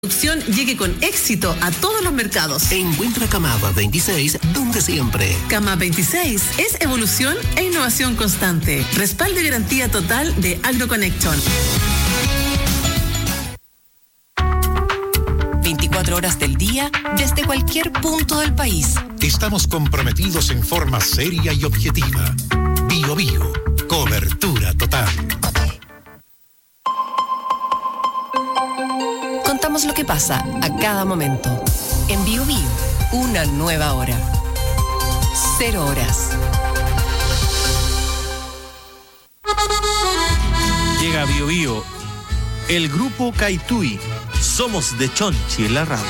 producción llegue con éxito a todos los mercados. Encuentra Camada 26 donde siempre. Cama 26 es evolución e innovación constante. Respaldo y garantía total de AgroConnection. 24 horas del día, desde cualquier punto del país. Estamos comprometidos en forma seria y objetiva. Bio Bio, cobertura total. Contamos lo que pasa a cada momento. En Bio Bio, una nueva hora. 0 horas. Llega Bio Bio, el grupo Caitui. Somos de Chonchi en la radio.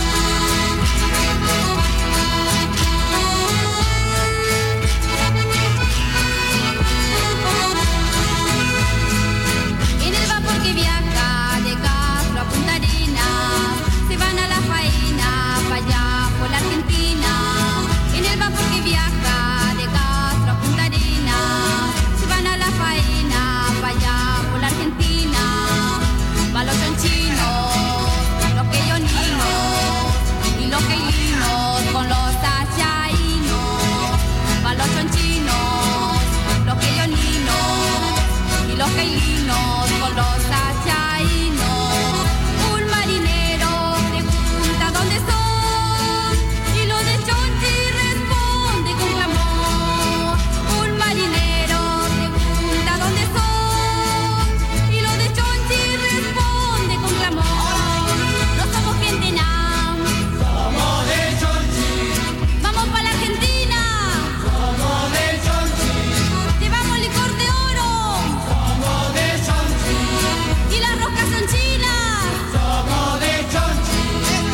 En el vapor que viaja de Castro a Punta Arenas, se van a la faena para allá por la Argentina. En el vapor que viaja de Castro a Punta Arenas, se van a la faena para allá por la Argentina. Va los chonchinos, los queyoninos y los queilinos con los achainos. Va los chonchinos, los queyoninos y los queilinos con los achainos. Un marinero pregunta dónde son y los de Chonchi responde con clamor. Un marinero pregunta dónde son y los de Chonchi responde con clamor. No somos gente nam, somos de Chonchi. Vamos para la Argentina, somos de Chonchi. Llevamos licor de oro, somos de Chonchi. Y las roscas son chinas, somos de Chonchi.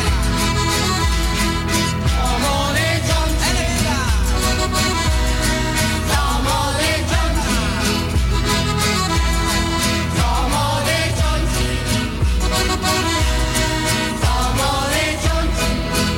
Somos de Chonchi. Somos de Chonchi. Somos de Chonchi. Somos de Chonchi.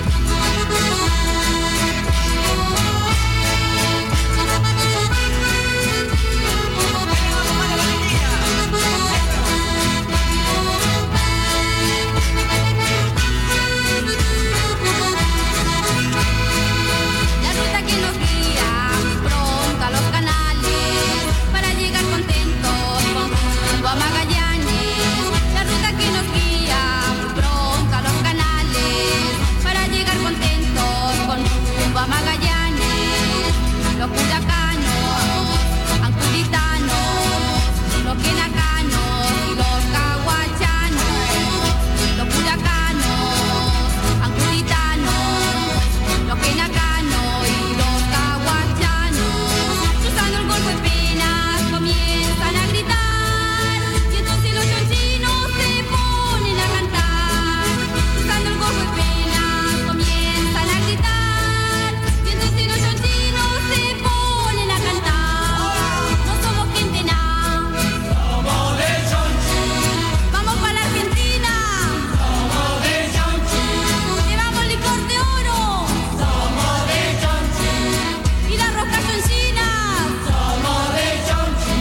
La ruta que nos guía pronto a los canales para llegar contentos con rumbo a Magallanes. La ruta que nos guía pronto a los canales para llegar contentos con rumbo a Magallanes. Los cuyacanos, ancuritanos, los quenacanos y los cahuachanos. Los cuyacanos, ancuritanos, los quenacanos y los cahuachanos. Cruzando el Golfo de Penas comienzan a gritar y entonces los chonchinos se ponen a cantar. Cruzando el Golfo de Penas comienzan a gritar y entonces los chonchinos se ponen a cantar. No somos gente nada, somos de Chonchi. Vamos para la Argentina, somos de Chonchi. Llevamos licor de oro, somos de Chonchi. Y las roscas son chinas, somos de Chonchi.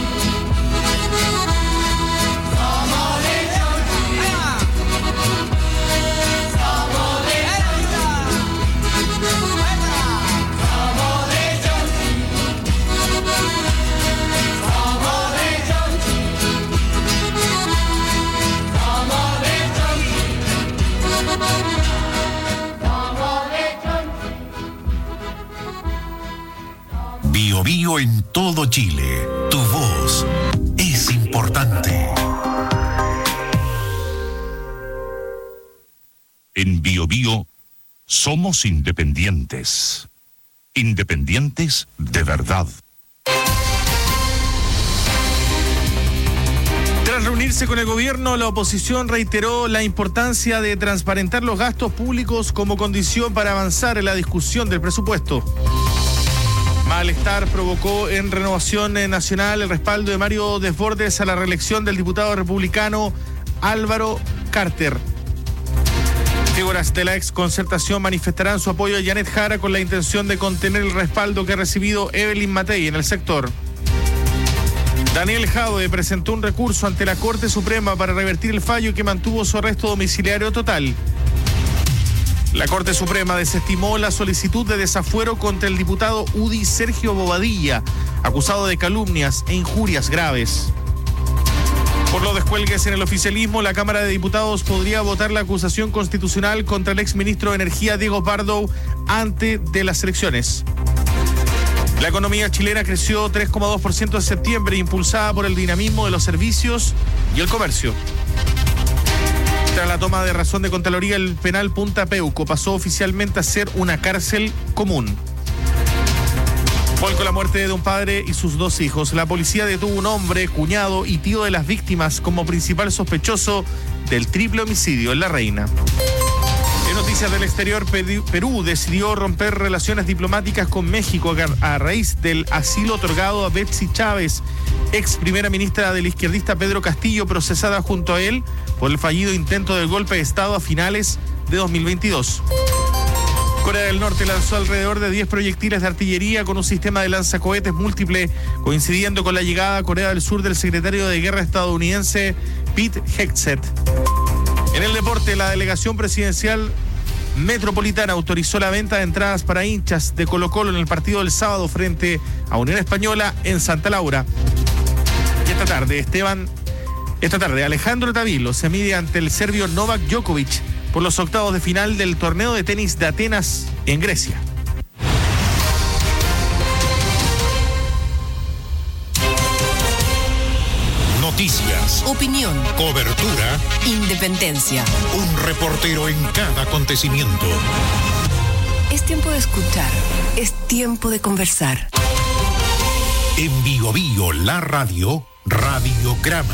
Somos de Chonchi. Somos de Chonchi. Somos de Chonchi. Somos de Chonchi. Somos de Chonchi. Bio Bio en todo Chile. Tu voz es importante. En Bio Bio somos independientes. Independientes de verdad. Tras reunirse con el gobierno, la oposición reiteró la importancia de transparentar los gastos públicos como condición para avanzar en la discusión del presupuesto. Malestar provocó en Renovación Nacional el respaldo de Mario Desbordes a la reelección del diputado republicano Álvaro Carter. Figuras de la ex Concertación manifestarán su apoyo a Janet Jara con la intención de contener el respaldo que ha recibido Evelyn Matei en el sector. Daniel Jadwe presentó un recurso ante la Corte Suprema para revertir el fallo que mantuvo su arresto domiciliario total. La Corte Suprema desestimó la solicitud de desafuero contra el diputado UDI Sergio Bobadilla, acusado de calumnias e injurias graves. Por los descuelgues en el oficialismo, la Cámara de Diputados podría votar la acusación constitucional contra el exministro de Energía Diego Pardo antes de las elecciones. La economía chilena creció 3,2% en septiembre, impulsada por el dinamismo de los servicios y el comercio. Tras la toma de razón de Contraloría, el penal Punta Peuco pasó oficialmente a ser una cárcel común. Con la muerte de un padre y sus 2 hijos, la policía detuvo un hombre, cuñado y tío de las víctimas como principal sospechoso del triple homicidio en La Reina. En noticias del exterior, Perú decidió romper relaciones diplomáticas con México a raíz del asilo otorgado a Betsy Chávez, ex primera ministra del izquierdista Pedro Castillo, procesada junto a él por el fallido intento del golpe de Estado a finales de 2022. Corea del Norte lanzó alrededor de 10 proyectiles de artillería con un sistema de lanzacohetes múltiple, coincidiendo con la llegada a Corea del Sur del secretario de Guerra estadounidense Pete Hegseth. En el deporte, la delegación presidencial metropolitana autorizó la venta de entradas para hinchas de Colo-Colo en el partido del sábado frente a Unión Española en Santa Laura. Y esta tarde Alejandro Tavilo se mide ante el serbio Novak Djokovic por los octavos de final del torneo de tenis de Atenas en Grecia. Noticias, Opinión, cobertura, independencia. un reportero en cada acontecimiento. Es tiempo de escuchar, es tiempo de conversar. En Bio Bio, la radio, Radiograma.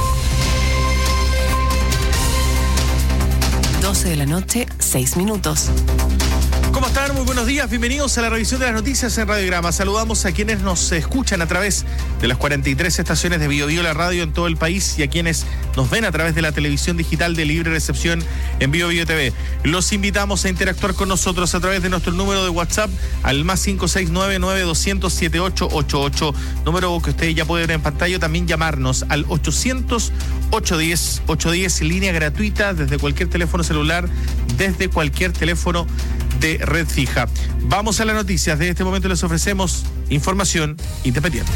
12 de la noche, 6 minutos. ¿Cómo están? Muy buenos días, bienvenidos a la revisión de las noticias en Radiograma. Saludamos a quienes nos escuchan a través de las 43 estaciones de Bio Bio, la radio en todo el país, y a quienes nos ven a través de la televisión digital de libre recepción en Bio Bio TV. Los invitamos a interactuar con nosotros a través de nuestro número de WhatsApp al más 569-9200-7888, número que ustedes ya pueden ver en pantalla. También llamarnos al 800-810-810, línea gratuita desde cualquier teléfono celular, desde cualquier teléfono de red fija. Vamos a las noticias. De este momento les ofrecemos información independiente.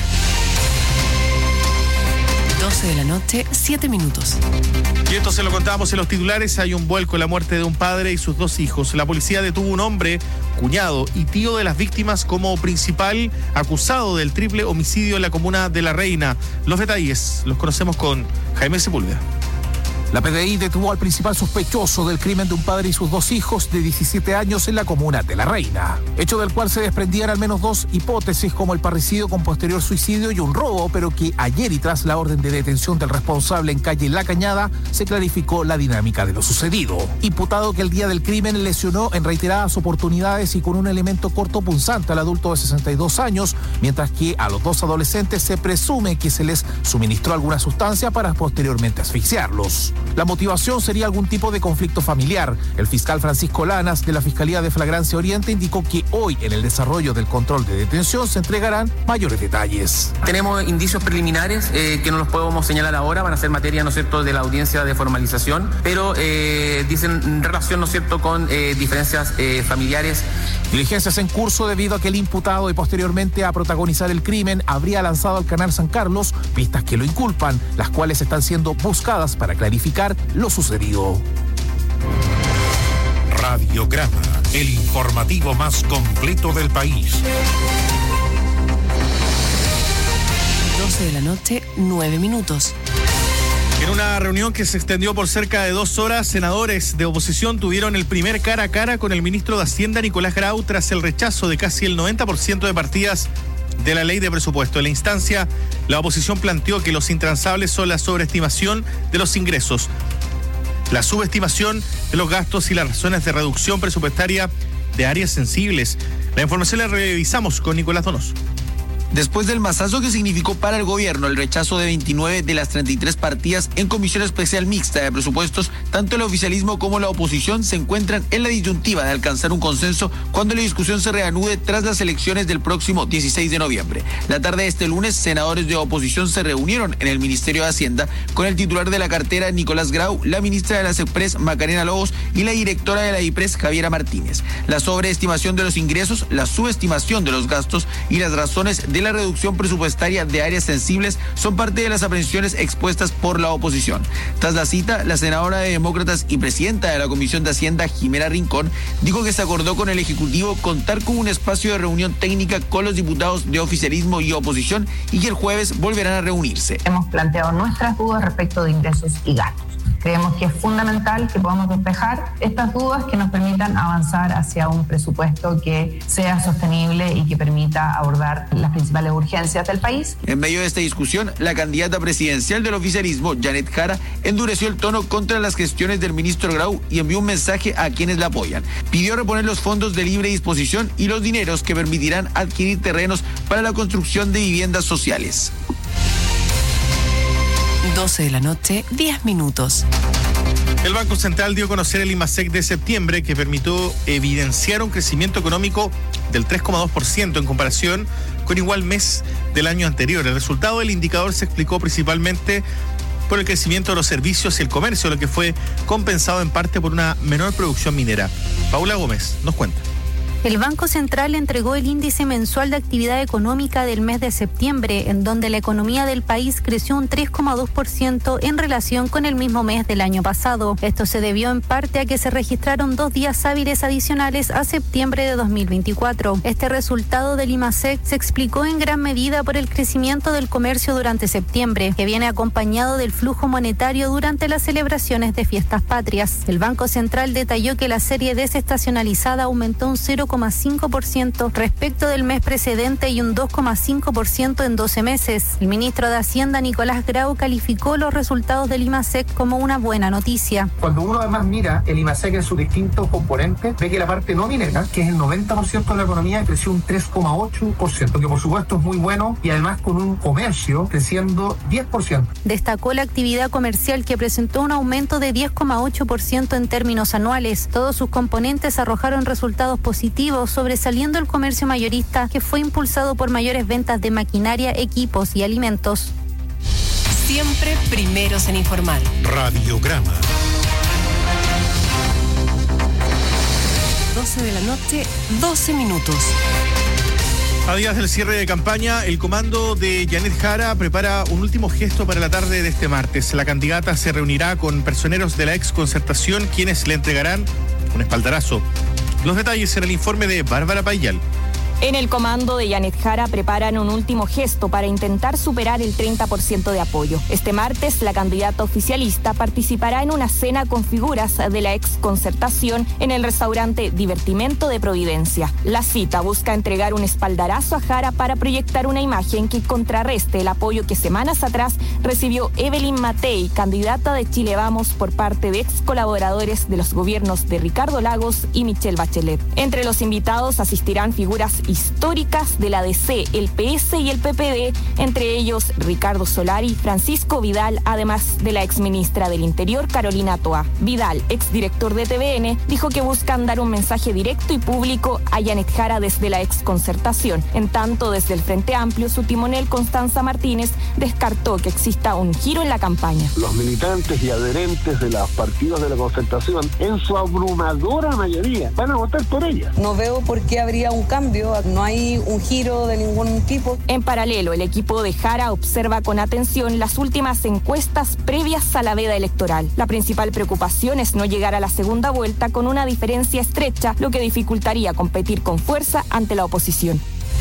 12 de la noche, 7 minutos. Y esto se lo contábamos en los titulares. Hay un vuelco en la muerte de un padre y sus 2 hijos. La policía detuvo un hombre, cuñado y tío de las víctimas como principal acusado del triple homicidio en la comuna de La Reina. Los detalles los conocemos con Jaime Sepúlveda. La PDI detuvo al principal sospechoso del crimen de un padre y sus 2 hijos de 17 años en la comuna de La Reina, hecho del cual se desprendían al menos 2 hipótesis, como el parricidio con posterior suicidio y un robo, pero que ayer, y tras la orden de detención del responsable en calle La Cañada, se clarificó la dinámica de lo sucedido. Imputado que el día del crimen lesionó en reiteradas oportunidades y con un elemento cortopunzante al adulto de 62 años, mientras que a los 2 adolescentes se presume que se les suministró alguna sustancia para posteriormente asfixiarlos. La motivación sería algún tipo de conflicto familiar. El fiscal Francisco Lanas, de la Fiscalía de Flagrancia Oriente, indicó que hoy, en el desarrollo del control de detención, se entregarán mayores detalles. Tenemos indicios preliminares que no los podemos señalar ahora, van a ser materia, ¿no es cierto?, de la audiencia de formalización, pero dicen en relación, ¿no es cierto?, con diferencias familiares. Diligencias en curso debido a que el imputado, y posteriormente a protagonizar el crimen, habría lanzado al canal San Carlos pistas que lo inculpan, las cuales están siendo buscadas para clarificar lo sucedido. Radiograma, el informativo más completo del país. 12 de la noche, 9 minutos. En una reunión que se extendió por cerca de 2 horas, senadores de oposición tuvieron el primer cara a cara con el ministro de Hacienda, Nicolás Grau, tras el rechazo de casi el 90% de partidas de la ley de presupuesto. En la instancia, la oposición planteó que los intransables son la sobreestimación de los ingresos, la subestimación de los gastos y las razones de reducción presupuestaria de áreas sensibles. La información la revisamos con Nicolás Donoso. Después del masazo que significó para el gobierno el rechazo de 29 de las 33 partidas en Comisión Especial Mixta de Presupuestos, tanto el oficialismo como la oposición se encuentran en la disyuntiva de alcanzar un consenso cuando la discusión se reanude tras las elecciones del próximo 16 de noviembre. La tarde de este lunes, senadores de oposición se reunieron en el Ministerio de Hacienda con el titular de la cartera, Nicolás Grau, la ministra de la SEPRES, Macarena Lobos, y la directora de la IPRES, Javiera Martínez. La sobreestimación de los ingresos, la subestimación de los gastos y las razones de la reducción presupuestaria de áreas sensibles son parte de las aprensiones expuestas por la oposición. Tras la cita, la senadora de Demócratas y presidenta de la Comisión de Hacienda, Jimena Rincón, dijo que se acordó con el Ejecutivo contar con un espacio de reunión técnica con los diputados de oficialismo y oposición y que el jueves volverán a reunirse. Hemos planteado nuestras dudas respecto de ingresos y gastos. Creemos que es fundamental que podamos despejar estas dudas que nos permitan avanzar hacia un presupuesto que sea sostenible y que permita abordar las principales urgencias del país. En medio de esta discusión, la candidata presidencial del oficialismo, Janet Jara, endureció el tono contra las gestiones del ministro Grau y envió un mensaje a quienes la apoyan. Pidió reponer los fondos de libre disposición y los dineros que permitirán adquirir terrenos para la construcción de viviendas sociales. 12 de la noche, 10 minutos. El Banco Central dio a conocer el IMASEC de septiembre, que permitió evidenciar un crecimiento económico del 3,2% en comparación con igual mes del año anterior. El resultado del indicador se explicó principalmente por el crecimiento de los servicios y el comercio, lo que fue compensado en parte por una menor producción minera. Paula Gómez nos cuenta. El Banco Central entregó el índice mensual de actividad económica del mes de septiembre, en donde la economía del país creció un 3,2% en relación con el mismo mes del año pasado. Esto se debió en parte a que se registraron 2 días hábiles adicionales a septiembre de 2024. Este resultado del IMASEC se explicó en gran medida por el crecimiento del comercio durante septiembre, que viene acompañado del flujo monetario durante las celebraciones de fiestas patrias. El Banco Central detalló que la serie desestacionalizada aumentó un 0,5% respecto del mes precedente y un 2,5% en 12 meses. El ministro de Hacienda, Nicolás Grau, calificó los resultados del IMASEC como una buena noticia. Cuando uno además mira el IMASEC en sus distintos componentes, ve que la parte no minera, que es el 90% de la economía, creció un 3,8%, que por supuesto es muy bueno, y además con un comercio creciendo 10%. Destacó la actividad comercial, que presentó un aumento de 10,8% en términos anuales. Todos sus componentes arrojaron resultados positivos, sobresaliendo el comercio mayorista, que fue impulsado por mayores ventas de maquinaria, equipos y alimentos. Siempre primeros en informar. Radiograma. 12 de la noche, 12 minutos. A días del cierre de campaña, el comando de Janet Jara prepara un último gesto para la tarde de este martes. La candidata se reunirá con personeros de la ex Concertación, quienes le entregarán un espaldarazo. Los detalles en el informe de Bárbara Payal. En el comando de Janet Jara preparan un último gesto para intentar superar el 30% de apoyo. Este martes, la candidata oficialista participará en una cena con figuras de la ex Concertación en el restaurante Divertimento de Providencia. La cita busca entregar un espaldarazo a Jara para proyectar una imagen que contrarreste el apoyo que semanas atrás recibió Evelyn Matei, candidata de Chile Vamos, por parte de ex colaboradores de los gobiernos de Ricardo Lagos y Michelle Bachelet. Entre los invitados asistirán figuras históricas de la DC, el PS y el PPD, entre ellos Ricardo Solari, Francisco Vidal, además de la exministra del Interior, Carolina Toa. Vidal, exdirector de TVN, dijo que buscan dar un mensaje directo y público a Janet Jara desde la ex Concertación. En tanto, desde el Frente Amplio, su timonel Constanza Martínez descartó que exista un giro en la campaña. Los militantes y adherentes de los partidos de la Concertación, en su abrumadora mayoría, van a votar por ella. No veo por qué habría un cambio. No hay un giro de ningún tipo. En paralelo, el equipo de Jara observa con atención las últimas encuestas previas a la veda electoral. La principal preocupación es no llegar a la segunda vuelta con una diferencia estrecha, lo que dificultaría competir con fuerza ante la oposición.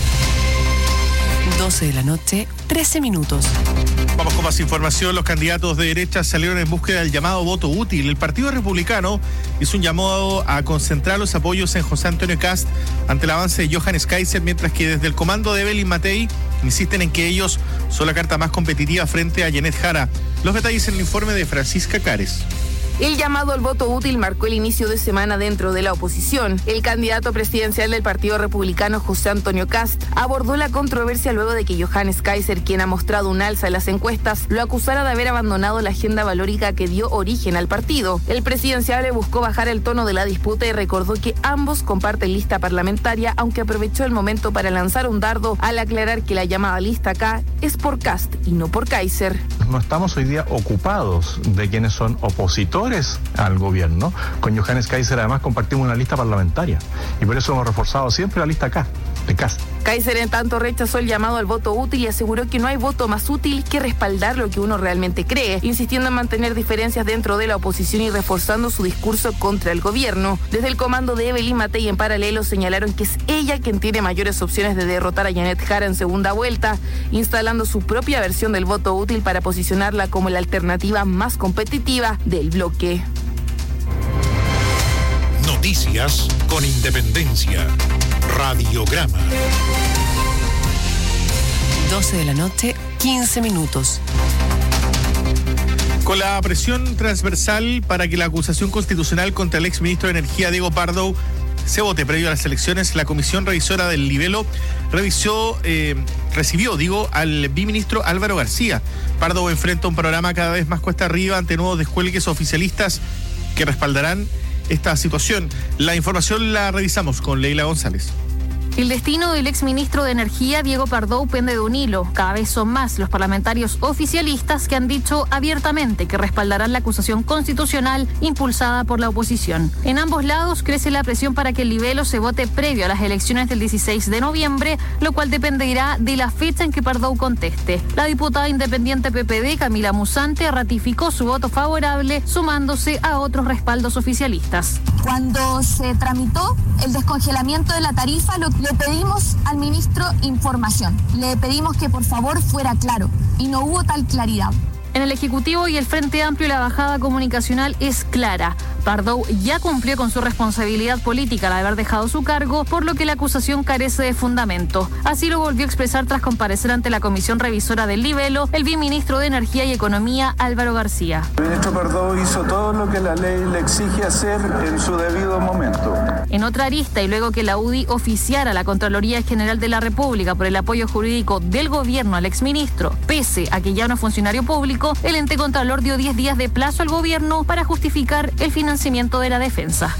12 de la noche, 13 minutos. Vamos con más información. Los candidatos de derecha salieron en búsqueda del llamado voto útil. El Partido Republicano hizo un llamado a concentrar los apoyos en José Antonio Kast ante el avance de Johannes Kaiser, mientras que desde el comando de Evelyn Matei insisten en que ellos son la carta más competitiva frente a Janet Jara. Los detalles en el informe de Francisca Cares. El llamado al voto útil marcó el inicio de semana dentro de la oposición. El candidato presidencial del Partido Republicano, José Antonio Kast, abordó la controversia luego de que Johannes Kaiser, quien ha mostrado un alza en las encuestas, lo acusara de haber abandonado la agenda valórica que dio origen al partido. El presidenciable buscó bajar el tono de la disputa y recordó que ambos comparten lista parlamentaria, aunque aprovechó el momento para lanzar un dardo al aclarar que la llamada lista K es por Kast y no por Kaiser. No estamos hoy día ocupados de quienes son opositores al gobierno. Con Johannes Kaiser además compartimos una lista parlamentaria y por eso hemos reforzado siempre la lista K, de Kast. Kaiser en tanto rechazó el llamado al voto útil y aseguró que no hay voto más útil que respaldar lo que uno realmente cree, insistiendo en mantener diferencias dentro de la oposición y reforzando su discurso contra el gobierno. Desde el comando de Evelyn Matei en paralelo señalaron que es ella quien tiene mayores opciones de derrotar a Janet Jara en segunda vuelta, instalando su propia versión del voto útil para posicionarla como la alternativa más competitiva del bloque. Noticias con independencia. Radiograma. 12 de la noche, 15 minutos. Con la presión transversal para que la acusación constitucional contra el exministro de Energía, Diego Pardo, se vote previo a las elecciones, la comisión revisora del libelo recibió al biministro Álvaro García. Pardo enfrenta un panorama cada vez más cuesta arriba ante nuevos descuelgues oficialistas que respaldarán esta situación. La información la revisamos con Leila González. El destino del exministro de Energía, Diego Pardo, pende de un hilo. Cada vez son más los parlamentarios oficialistas que han dicho abiertamente que respaldarán la acusación constitucional impulsada por la oposición. En ambos lados crece la presión para que el libelo se vote previo a las elecciones del 16 de noviembre, lo cual dependerá de la fecha en que Pardo conteste. La diputada independiente PPD, Camila Musante, ratificó su voto favorable, sumándose a otros respaldos oficialistas. Cuando se tramitó el descongelamiento de la tarifa, le pedimos al ministro información. Le pedimos que por favor fuera claro y no hubo tal claridad. En el Ejecutivo y el Frente Amplio la bajada comunicacional es clara. Pardo ya cumplió con su responsabilidad política al haber dejado su cargo, por lo que la acusación carece de fundamento. Así lo volvió a expresar tras comparecer ante la comisión revisora del libelo el biministro de Energía y Economía, Álvaro García. El ministro Pardo hizo todo lo que la ley le exige hacer en su debido momento. En otra arista, y luego que la UDI oficiara a la Contraloría General de la República por el apoyo jurídico del gobierno al exministro, pese a que ya no es funcionario público, el ente contralor dio 10 días de plazo al gobierno para justificar el financiamiento de la defensa.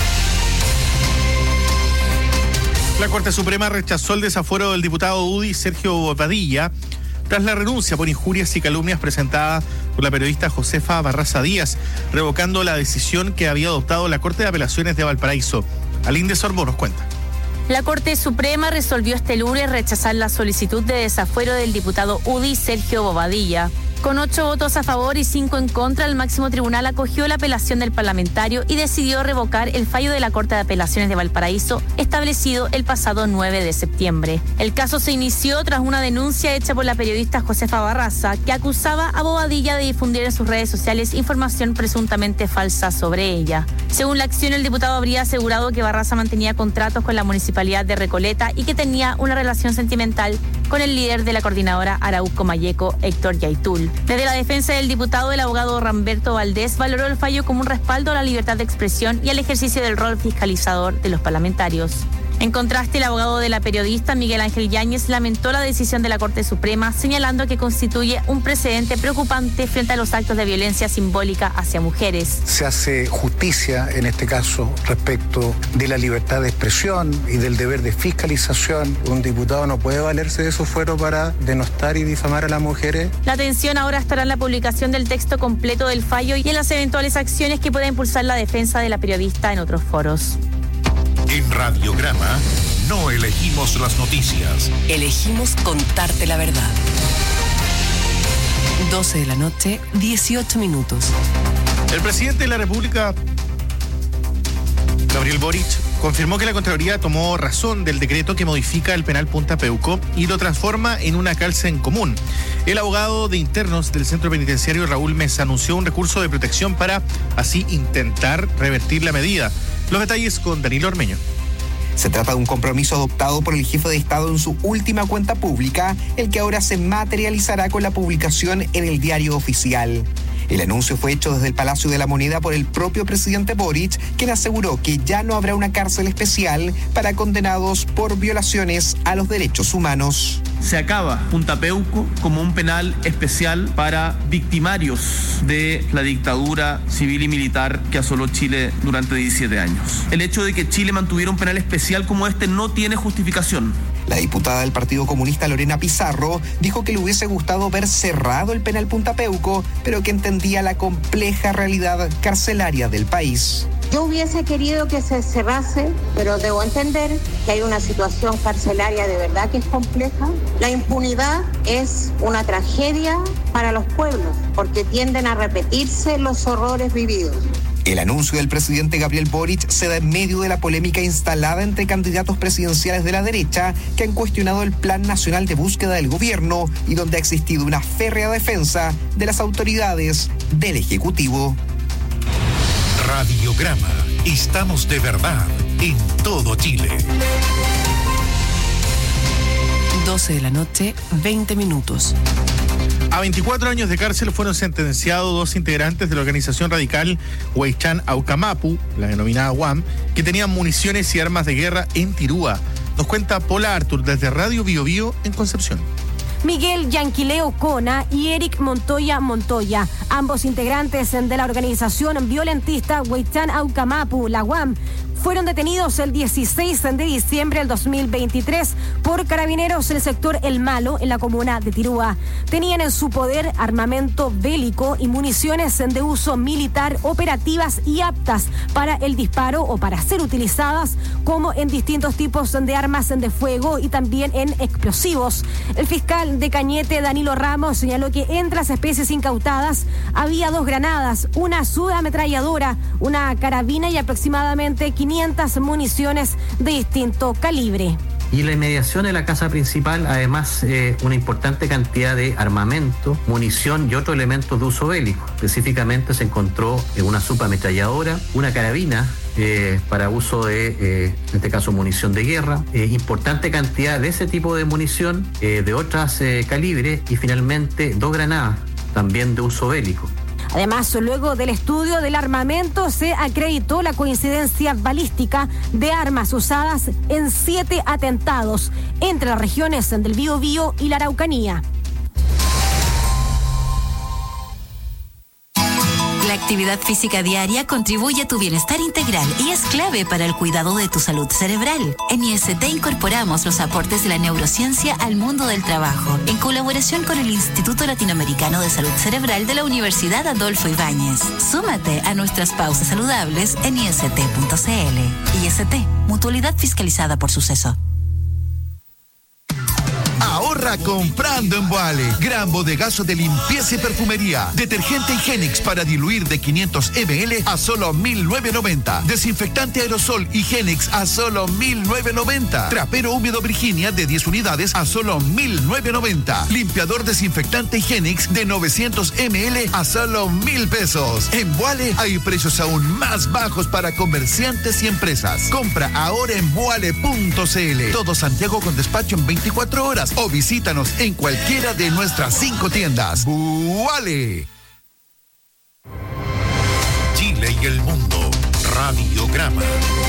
La Corte Suprema rechazó el desafuero del diputado UDI Sergio Bobadilla tras la renuncia por injurias y calumnias presentada por la periodista Josefa Barraza Díaz, revocando la decisión que había adoptado la Corte de Apelaciones de Valparaíso. Alín de Sorbo nos cuenta. La Corte Suprema resolvió este lunes rechazar la solicitud de desafuero del diputado UDI Sergio Bobadilla. Con 8 votos a favor y 5 en contra, el máximo tribunal acogió la apelación del parlamentario y decidió revocar el fallo de la Corte de Apelaciones de Valparaíso establecido el pasado 9 de septiembre. El caso se inició tras una denuncia hecha por la periodista Josefa Barraza, que acusaba a Bobadilla de difundir en sus redes sociales información presuntamente falsa sobre ella. Según la acción, el diputado habría asegurado que Barraza mantenía contratos con la municipalidad de Recoleta y que tenía una relación sentimental con el líder de la coordinadora Arauco Mayeco, Héctor Yaitul. Desde la defensa del diputado, el abogado Ramberto Valdés valoró el fallo como un respaldo a la libertad de expresión y al ejercicio del rol fiscalizador de los parlamentarios. En contraste, el abogado de la periodista, Miguel Ángel Yáñez, lamentó la decisión de la Corte Suprema, señalando que constituye un precedente preocupante frente a los actos de violencia simbólica hacia mujeres. Se hace justicia, en este caso, respecto de la libertad de expresión y del deber de fiscalización. Un diputado no puede valerse de su fuero para denostar y difamar a las mujeres. La atención ahora estará en la publicación del texto completo del fallo y en las eventuales acciones que pueda impulsar la defensa de la periodista en otros foros. En Radiograma no elegimos las noticias. Elegimos contarte la verdad. 12 de la noche, 18 minutos. El presidente de la República, Gabriel Boric, confirmó que la Contraloría tomó razón del decreto que modifica el penal Punta Peuco y lo transforma en una cárcel común. El abogado de internos del centro penitenciario, Raúl Mesa, anunció un recurso de protección para así intentar revertir la medida. Los detalles con Danilo Ormeño. Se trata de un compromiso adoptado por el jefe de Estado en su última cuenta pública, el que ahora se materializará con la publicación en el Diario Oficial. El anuncio fue hecho desde el Palacio de la Moneda por el propio presidente Boric, quien aseguró que ya no habrá una cárcel especial para condenados por violaciones a los derechos humanos. Se acaba Punta Peuco como un penal especial para victimarios de la dictadura civil y militar que asoló Chile durante 17 años. El hecho de que Chile mantuviera un penal especial como este no tiene justificación. La diputada del Partido Comunista Lorena Pizarro dijo que le hubiese gustado ver cerrado el penal Punta Peuco, pero que entendía la compleja realidad carcelaria del país. Yo hubiese querido que se cerrase, pero debo entender que hay una situación carcelaria de verdad que es compleja. La impunidad es una tragedia para los pueblos, porque tienden a repetirse los horrores vividos. El anuncio del presidente Gabriel Boric se da en medio de la polémica instalada entre candidatos presidenciales de la derecha que han cuestionado el Plan Nacional de Búsqueda del gobierno y donde ha existido una férrea defensa de las autoridades del Ejecutivo. Radiograma. Estamos de verdad en todo Chile. 12 de la noche, 20 minutos. A 24 años de cárcel fueron sentenciados 2 integrantes de la organización radical Huaychán Aucamapu, la denominada UAM, que tenían municiones y armas de guerra en Tirúa. Nos cuenta Paula Artur desde Radio Bio Bio en Concepción. Miguel Yanquileo Cona y Eric Montoya, ambos integrantes de la organización violentista Huaychán Aucamapu, la UAM, fueron detenidos el 16 de diciembre del 2023 por carabineros del sector El Malo, en la comuna de Tirúa. Tenían en su poder armamento bélico y municiones de uso militar operativas y aptas para el disparo o para ser utilizadas como en distintos tipos de armas de fuego y también en explosivos. El fiscal de Cañete, Danilo Ramos, señaló que entre las especies incautadas había 2 granadas, una subametralladora, una carabina y aproximadamente 500 municiones de distinto calibre. Y la inmediación de la casa principal, además, una importante cantidad de armamento, munición y otros elementos de uso bélico. Específicamente se encontró una subametralladora, una carabina para uso de, en este caso, munición de guerra, importante cantidad de ese tipo de munición, de otras calibres, y finalmente 2 granadas, también de uso bélico. Además, luego del estudio del armamento, se acreditó la coincidencia balística de armas usadas en 7 atentados entre las regiones del Biobío y la Araucanía. La actividad física diaria contribuye a tu bienestar integral y es clave para el cuidado de tu salud cerebral. En IST incorporamos los aportes de la neurociencia al mundo del trabajo, en colaboración con el Instituto Latinoamericano de Salud Cerebral de la Universidad Adolfo Ibáñez. Súmate a nuestras pausas saludables en ist.cl. IST, mutualidad fiscalizada por Suceso. Ahorra comprando en Boale. Gran bodegazo de limpieza y perfumería. Detergente Higienix para diluir de 500 ml a solo 1.990. Desinfectante aerosol Higienix a solo 1.990. Trapero húmedo Virginia de 10 unidades a solo 1.990. Limpiador desinfectante Higienix de 900 ml a solo 1.000 pesos. En Boale hay precios aún más bajos para comerciantes y empresas. Compra ahora en boale.cl. Todo Santiago con despacho en 24 horas o visítanos en cualquiera de nuestras 5 tiendas. ¡Boale! Chile y el mundo. Radiograma.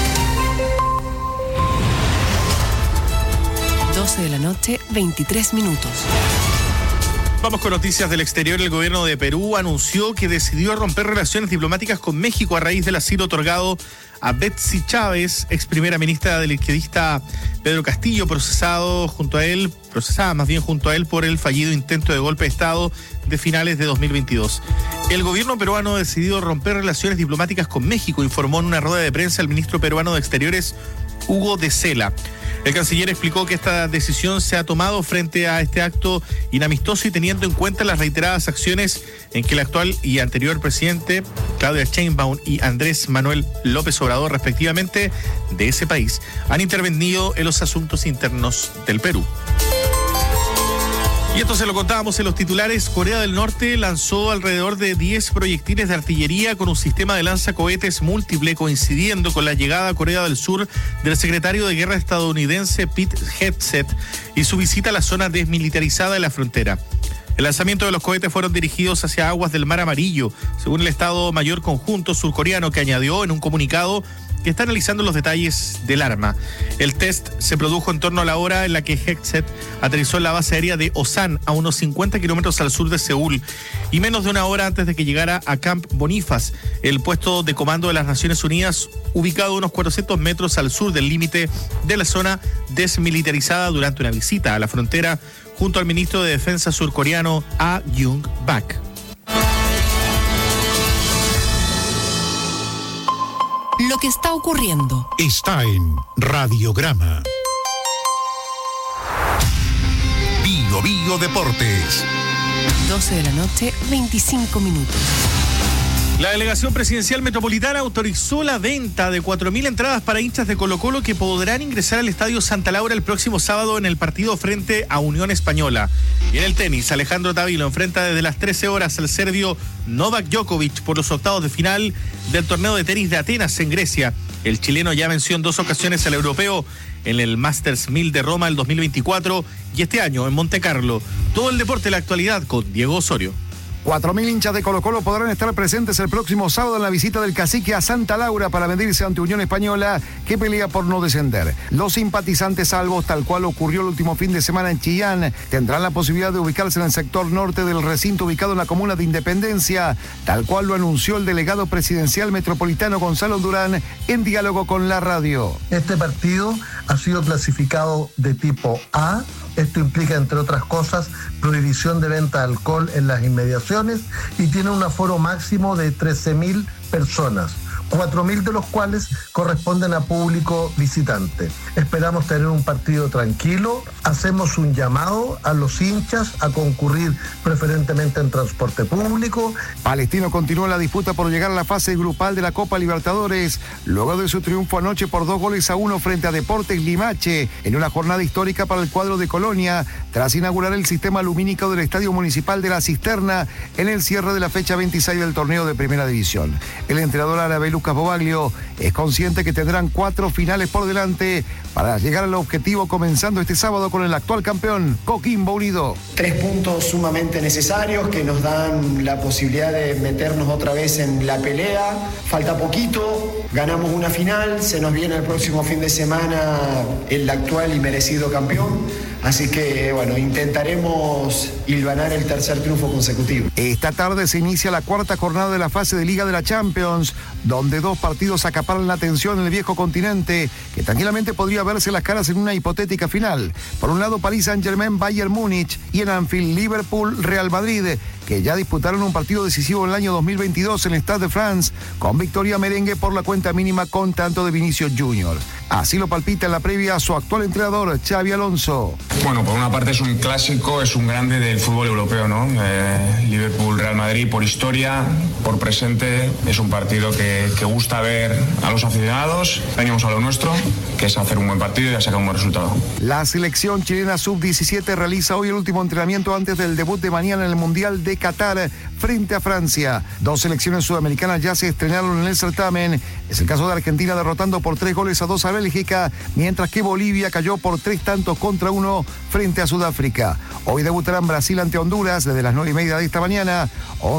12 de la noche, 23 minutos. Vamos con noticias del exterior. El gobierno de Perú anunció que decidió romper relaciones diplomáticas con México a raíz del asilo otorgado a Betsy Chávez, ex primera ministra del izquierdista Pedro Castillo, procesada junto a él por el fallido intento de golpe de Estado de finales de 2022. El gobierno peruano ha decidido romper relaciones diplomáticas con México, informó en una rueda de prensa el ministro peruano de Exteriores, Hugo de Sela. El canciller explicó que esta decisión se ha tomado frente a este acto inamistoso y teniendo en cuenta las reiteradas acciones en que el actual y anterior presidente, Claudia Sheinbaum y Andrés Manuel López Obrador, respectivamente, de ese país, han intervenido en los asuntos internos del Perú. Y esto se lo contábamos en los titulares. Corea del Norte lanzó alrededor de 10 proyectiles de artillería con un sistema de lanzacohetes múltiple, coincidiendo con la llegada a Corea del Sur del secretario de Guerra estadounidense Pete Hegseth y su visita a la zona desmilitarizada de la frontera. El lanzamiento de los cohetes fueron dirigidos hacia aguas del Mar Amarillo, según el Estado Mayor Conjunto surcoreano, que añadió en un comunicado que está analizando los detalles del arma. El test se produjo en torno a la hora en la que Hexet aterrizó en la base aérea de Osan, a unos 50 kilómetros al sur de Seúl, y menos de una hora antes de que llegara a Camp Boniface, el puesto de comando de las Naciones Unidas, ubicado a unos 400 metros al sur del límite de la zona desmilitarizada, durante una visita a la frontera junto al ministro de Defensa surcoreano Ah Jung-bak. Lo que está ocurriendo está en Radiograma. Bio Bio Deportes. 12 de la noche, 25 minutos. La delegación presidencial metropolitana autorizó la venta de 4.000 entradas para hinchas de Colo-Colo que podrán ingresar al Estadio Santa Laura el próximo sábado en el partido frente a Unión Española. Y en el tenis, Alejandro Tavilo enfrenta desde las 13 horas al serbio Novak Djokovic por los octavos de final del torneo de tenis de Atenas en Grecia. El chileno ya venció en 2 ocasiones al europeo en el Masters 1000 de Roma el 2024 y este año en Monte Carlo. Todo el deporte de la actualidad con Diego Osorio. 4.000 hinchas de Colo-Colo podrán estar presentes el próximo sábado en la visita del Cacique a Santa Laura para medirse ante Unión Española, que pelea por no descender. Los simpatizantes salvos, tal cual ocurrió el último fin de semana en Chillán, tendrán la posibilidad de ubicarse en el sector norte del recinto ubicado en la comuna de Independencia, tal cual lo anunció el delegado presidencial metropolitano Gonzalo Durán en diálogo con la radio. Este partido ha sido clasificado de tipo A. Esto implica, entre otras cosas, prohibición de venta de alcohol en las inmediaciones y tiene un aforo máximo de 13.000 personas. 4.000 de los cuales corresponden a público visitante. Esperamos tener un partido tranquilo. Hacemos un llamado a los hinchas a concurrir preferentemente en transporte público. Palestino continúa la disputa por llegar a la fase grupal de la Copa Libertadores, luego de su triunfo anoche por 2-1 frente a Deportes Limache, en una jornada histórica para el cuadro de Colonia, tras inaugurar el sistema lumínico del Estadio Municipal de La Cisterna en el cierre de la fecha 26 del torneo de Primera División. El entrenador árabe Lucas Bobaglio es consciente que tendrán 4 finales por delante para llegar al objetivo, comenzando este sábado con el actual campeón Coquimbo Unido. 3 puntos sumamente necesarios que nos dan la posibilidad de meternos otra vez en la pelea. Falta poquito, ganamos una final, se nos viene el próximo fin de semana el actual y merecido campeón. Así que, bueno, intentaremos hilvanar el tercer triunfo consecutivo. Esta tarde se inicia la 4ª jornada de la fase de Liga de la Champions, donde 2 partidos acaparan la atención en el viejo continente, que tranquilamente podría verse las caras en una hipotética final. Por un lado, Paris Saint-Germain, Bayern Múnich, y en Anfield, Liverpool, Real Madrid, que ya disputaron un partido decisivo en el año 2022 en el Stade de France, con victoria merengue por la cuenta mínima con tanto de Vinicius Junior. Así lo palpita en la previa su actual entrenador, Xabi Alonso. Bueno, por una parte es un clásico, es un grande del fútbol europeo, ¿no? Liverpool-Real Madrid por historia, por presente, es un partido que gusta ver a los aficionados. Venimos a lo nuestro, que es hacer un buen partido y a sacar un buen resultado. La selección chilena sub-17 realiza hoy el último entrenamiento antes del debut de mañana en el Mundial de Qatar frente a Francia. 2 selecciones sudamericanas ya se estrenaron en el certamen. Es el caso de Argentina derrotando por 3-2 a Bélgica, mientras que Bolivia cayó por 3-1 frente a Sudáfrica. Hoy debutarán Brasil ante Honduras desde las 9:30 de esta mañana,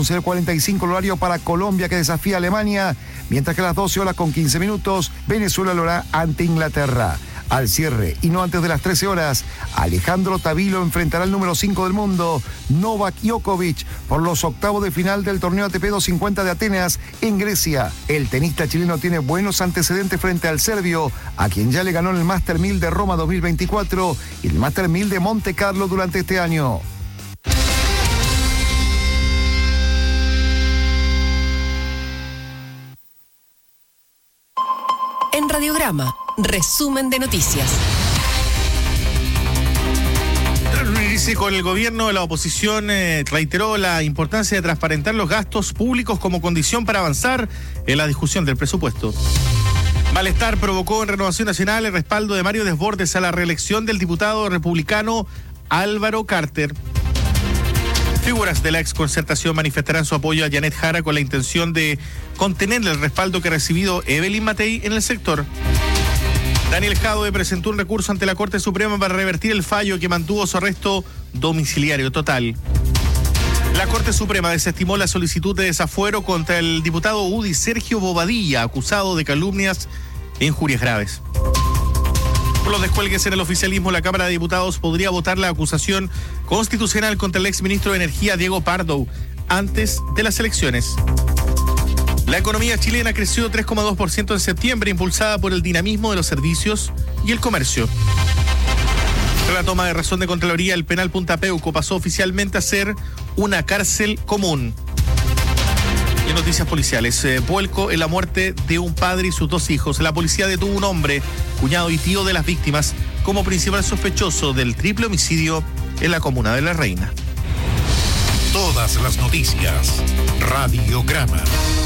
11:45 el horario para Colombia, que desafía a Alemania, mientras que a las 12 horas con 15 minutos Venezuela lo hará ante Inglaterra. Al cierre, y no antes de las 13 horas, Alejandro Tavilo enfrentará al número 5 del mundo, Novak Djokovic, por los octavos de final del torneo ATP 250 de Atenas en Grecia. El tenista chileno tiene buenos antecedentes frente al serbio, a quien ya le ganó en el Master 1000 de Roma 2024 y el Master 1000 de Monte Carlo durante este año. En Radiograma, resumen de noticias. Con el gobierno, la oposición reiteró la importancia de transparentar los gastos públicos como condición para avanzar en la discusión del presupuesto. Malestar provocó en Renovación Nacional el respaldo de Mario Desbordes a la reelección del diputado republicano Álvaro Carter. Figuras de la exconcertación manifestarán su apoyo a Janet Jara con la intención de contener el respaldo que ha recibido Evelyn Matei en el sector. Daniel Jadwe presentó un recurso ante la Corte Suprema para revertir el fallo que mantuvo su arresto domiciliario total. La Corte Suprema desestimó la solicitud de desafuero contra el diputado UDI Sergio Bobadilla, acusado de calumnias e injurias graves. Por los descuelgues en el oficialismo, la Cámara de Diputados podría votar la acusación constitucional contra el exministro de Energía Diego Pardo antes de las elecciones. La economía chilena creció 3,2% en septiembre, impulsada por el dinamismo de los servicios y el comercio. Tras la toma de razón de Contraloría, el penal Punta Peuco pasó oficialmente a ser una cárcel común. Y en noticias policiales, vuelco en la muerte de un padre y sus 2 hijos. La policía detuvo a un hombre, cuñado y tío de las víctimas, como principal sospechoso del triple homicidio en la comuna de La Reina. Todas las noticias. Radiograma.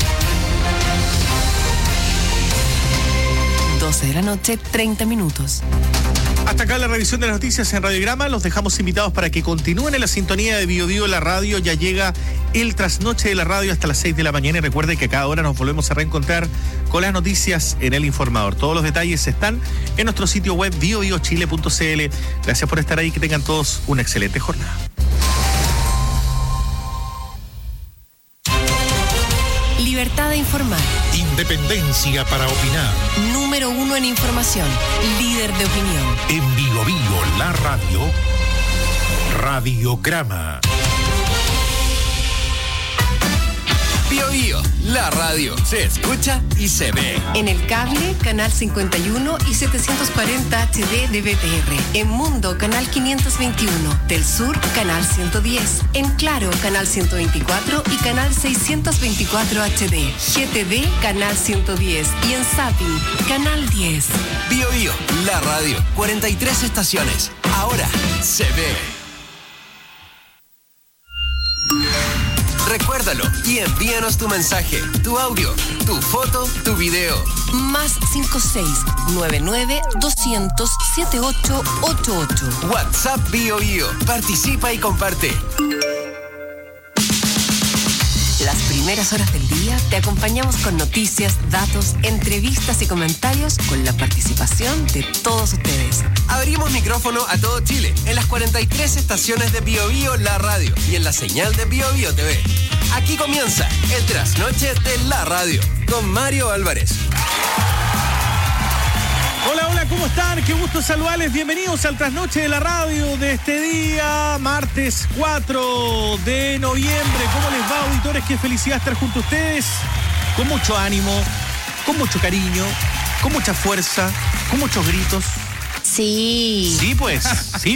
12 de la noche, 30 minutos. Hasta acá la revisión de las noticias en Radiograma. Los dejamos invitados para que continúen en la sintonía de Bio Bio, la radio. Ya llega el trasnoche de la radio hasta las 6 de la mañana. Y recuerden que a cada hora nos volvemos a reencontrar con las noticias en El Informador. Todos los detalles están en nuestro sitio web biobiochile.cl. Gracias por estar ahí. Que tengan todos una excelente jornada. Libertad de informar. Independencia para opinar. Número 1 en información. Líder de opinión. En Bio Bio, la radio. Radiograma. Bio Bio, la radio. Se escucha y se ve. En el cable, canal 51 y 740 HD de BTR. En Mundo, canal 521. Del Sur, canal 110. En Claro, canal 124 y canal 624 HD. GTV, canal 110. Y en Zapping, canal 10. Bio Bio, la radio. 43 estaciones. Ahora se ve. Recuérdalo y envíanos tu mensaje, tu audio, tu foto, tu video. Más 56-99-200-7888. WhatsApp Bio Bio. Participa y comparte. Las primeras horas del día te acompañamos con noticias, datos, entrevistas y comentarios con la participación de todos ustedes. Abrimos micrófono a todo Chile en las 43 estaciones de Bio Bio, la radio y en la señal de Bio Bio TV. Aquí comienza el trasnoche de la radio con Mario Álvarez. Hola, hola, ¿cómo están? Qué gusto saludarles. Bienvenidos al trasnoche de la radio de este día, martes 4 de noviembre. ¿Cómo les va, auditores? Qué felicidad estar junto a ustedes. Con mucho ánimo, con mucho cariño, con mucha fuerza, con muchos gritos. Sí. Sí, pues. Sí.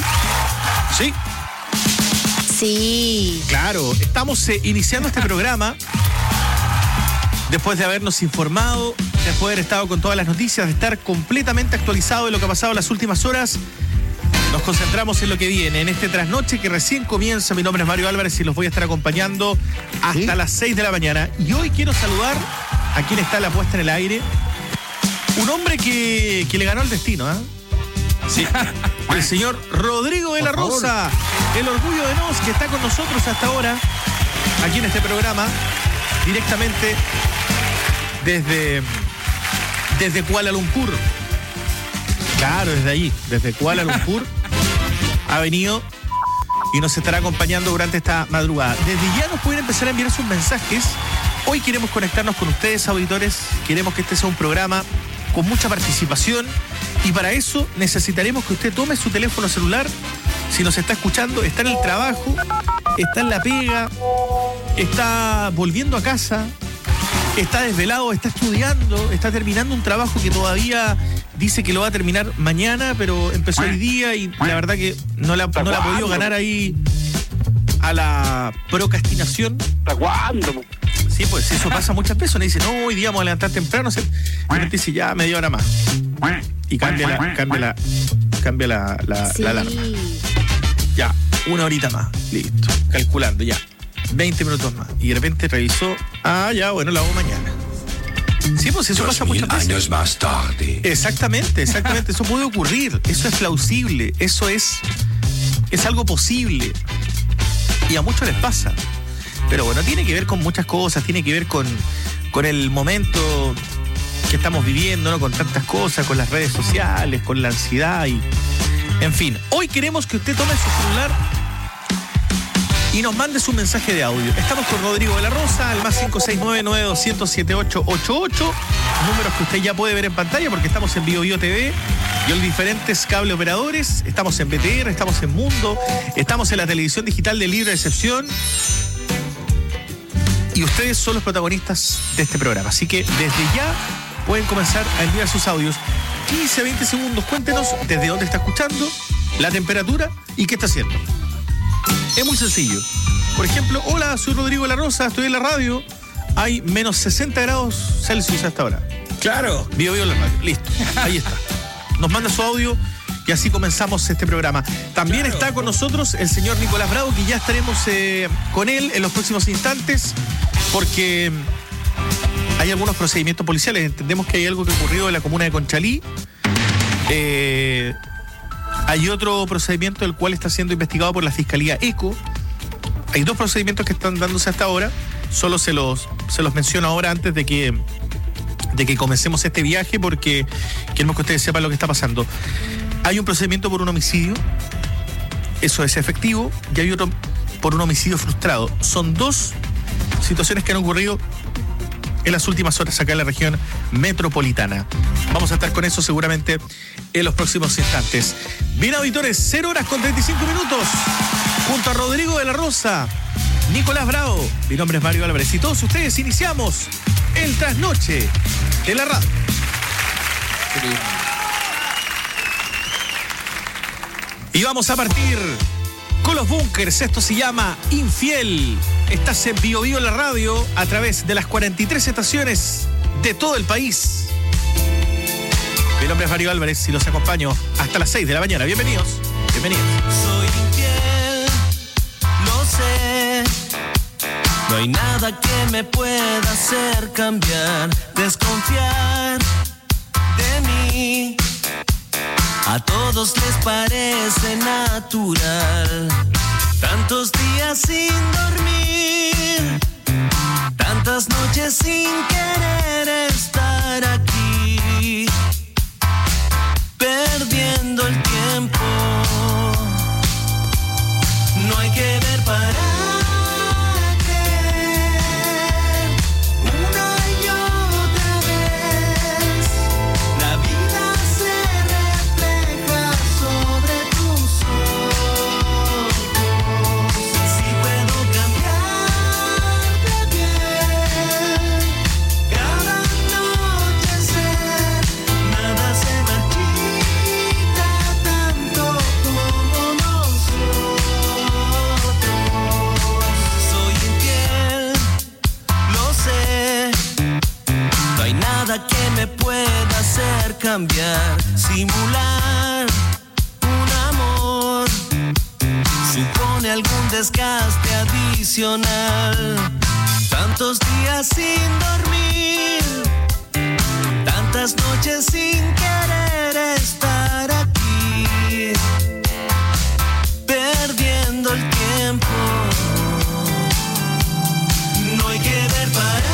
Sí. Claro, estamos iniciando este programa después de habernos informado, después de haber estado con todas las noticias, de estar completamente actualizado de lo que ha pasado en las últimas horas. Nos concentramos en lo que viene, en este trasnoche que recién comienza. Mi nombre es Mario Álvarez y los voy a estar acompañando hasta las 6 de la mañana. Y hoy quiero saludar a quien está en la puesta en el aire. Un hombre que le ganó el destino, ¿eh? Sí, el señor Rodrigo de la Rosa, el orgullo de Nos, que está con nosotros hasta ahora, aquí en este programa, directamente desde Kuala Lumpur. Claro, desde allí, desde Kuala Lumpur, ha venido y nos estará acompañando durante esta madrugada. Desde ya nos pueden empezar a enviar sus mensajes. Hoy queremos conectarnos con ustedes, auditores. Queremos que este sea un programa con mucha participación. Y para eso necesitaremos que usted tome su teléfono celular, si nos está escuchando, está en el trabajo, está en la pega, está volviendo a casa, está desvelado, está estudiando, está terminando un trabajo que todavía dice que lo va a terminar mañana, pero empezó hoy día y la verdad que no la ha podido ganar ahí a la procrastinación. ¿Hasta cuándo? Sí, pues eso pasa muchas veces. Uno dice, no, hoy día vamos a levantar temprano. Y uno dice, ya, media hora más. Y cambia la alarma. Ya, una horita más. Listo. Calculando, ya. 20 minutos más. Y de repente revisó, ya, bueno, la hago mañana. Sí, pues eso pasa muchas veces. años más tarde. Exactamente. Eso puede ocurrir. Eso es plausible. Eso es algo posible. Y a muchos les pasa. Pero bueno, tiene que ver con muchas cosas. Tiene que ver con el momento que estamos viviendo, ¿no? Con tantas cosas, con las redes sociales, con la ansiedad y... En fin, hoy queremos que usted tome su celular y nos mande su mensaje de audio. Estamos con Rodrigo de la Rosa, al más 569-9200-7888. Números que usted ya puede ver en pantalla porque estamos en BioBio TV y en diferentes cable operadores. Estamos en BTR, estamos en Mundo, estamos en la televisión digital de libre excepción. Y ustedes son los protagonistas de este programa. Así que desde ya pueden comenzar a enviar sus audios. 15, 20 segundos. Cuéntenos desde dónde está escuchando, la temperatura y qué está haciendo. Es muy sencillo. Por ejemplo, hola, soy Rodrigo de la Rosa, estoy en la radio. Hay menos 60 grados Celsius hasta ahora. Claro. BioBio la radio. Listo. Ahí está. Nos manda su audio y así comenzamos este programa. También está con nosotros el señor Nicolás Bravo, que ya estaremos con él en los próximos instantes, porque hay algunos procedimientos policiales. Entendemos que hay algo que ocurrió en la comuna de Conchalí. Hay otro procedimiento el cual está siendo investigado por la Fiscalía ECO. Hay dos procedimientos que están dándose hasta ahora. Solo se los menciono ahora antes de que comencemos este viaje, porque queremos que ustedes sepan lo que está pasando. Hay un procedimiento por un homicidio, eso es efectivo, y hay otro por un homicidio frustrado. Son dos situaciones que han ocurrido en las últimas horas acá en la región metropolitana. Vamos a estar con eso seguramente en los próximos instantes. Bien, auditores, 0 horas con 35 minutos. Junto a Rodrigo de la Rosa, Nicolás Bravo, mi nombre es Mario Álvarez y todos ustedes iniciamos el trasnoche de la radio. Y vamos a partir con los bunkers. Esto se llama Infiel. Estás en BioBio en la radio a través de las 43 estaciones de todo el país. Mi nombre es Mario Álvarez y los acompaño hasta las 6 de la mañana. Bienvenidos. Bienvenidos. Soy infiel, lo sé. No hay nada que me pueda hacer cambiar, desconfiar de mí. A todos les parece natural. Tantos días sin dormir, tantas noches sin querer estar aquí, perdiendo el tiempo. No hay que ver para que me pueda hacer cambiar, simular un amor supone algún desgaste adicional. Tantos días sin dormir, tantas noches sin querer estar aquí, perdiendo el tiempo. No hay que ver para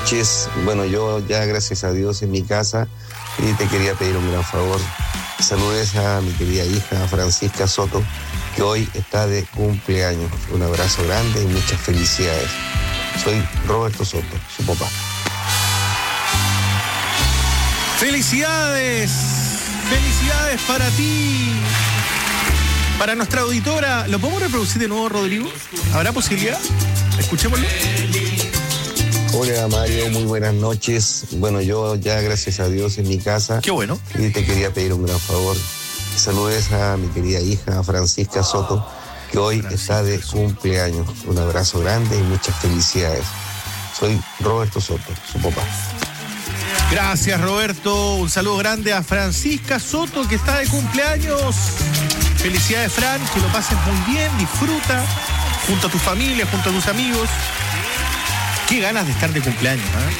noches. Bueno, yo ya gracias a Dios en mi casa y te quería pedir un gran favor. Saludes a mi querida hija Francisca Soto, que hoy está de cumpleaños. Un abrazo grande y muchas felicidades. Soy Roberto Soto, su papá. ¡Felicidades! ¡Felicidades para ti! Para nuestra auditora, ¿lo podemos reproducir de nuevo, Rodrigo? ¿Habrá posibilidad? Escuchémoslo. Hola Mario, muy buenas noches. Bueno, yo ya gracias a Dios en mi casa. Qué bueno. Y te quería pedir un gran favor. Saludes a mi querida hija Francisca Soto, que hoy está de cumpleaños. Un abrazo grande y muchas felicidades. Soy Roberto Soto, su papá. Gracias, Roberto. Un saludo grande a Francisca Soto, que está de cumpleaños. Felicidades, Fran, que lo pases muy bien, disfruta, junto a tu familia, junto a tus amigos. Qué ganas de estar de cumpleaños,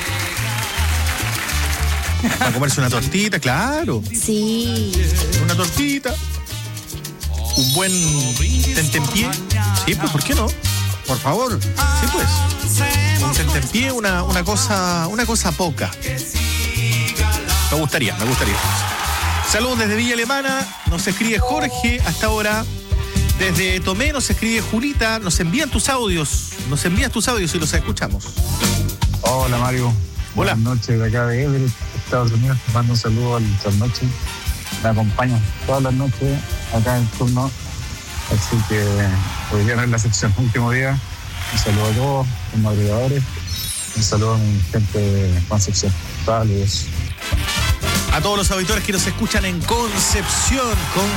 ¿eh? Para comerse una tortita, claro. Sí. Una tortita. Un buen tentempié. Sí, pues, ¿por qué no? Por favor. Sí, pues. Un tentempié, una cosa poca. Me gustaría. Saludos desde Villa Alemana, nos escribe Jorge hasta ahora. Desde Tomé nos escribe Julita, nos envían tus audios y los escuchamos. Hola Mario. Hola. Buenas noches de acá de Everett, Estados Unidos. Te mando un saludo al trasnoche. Me acompañan todas las noches acá en el turno. Así que hoy día en la sección último día. Un saludo a todos los madrugadores. Un saludo a mi gente de Concepción. Saludos. A todos los auditores que nos escuchan en Concepción,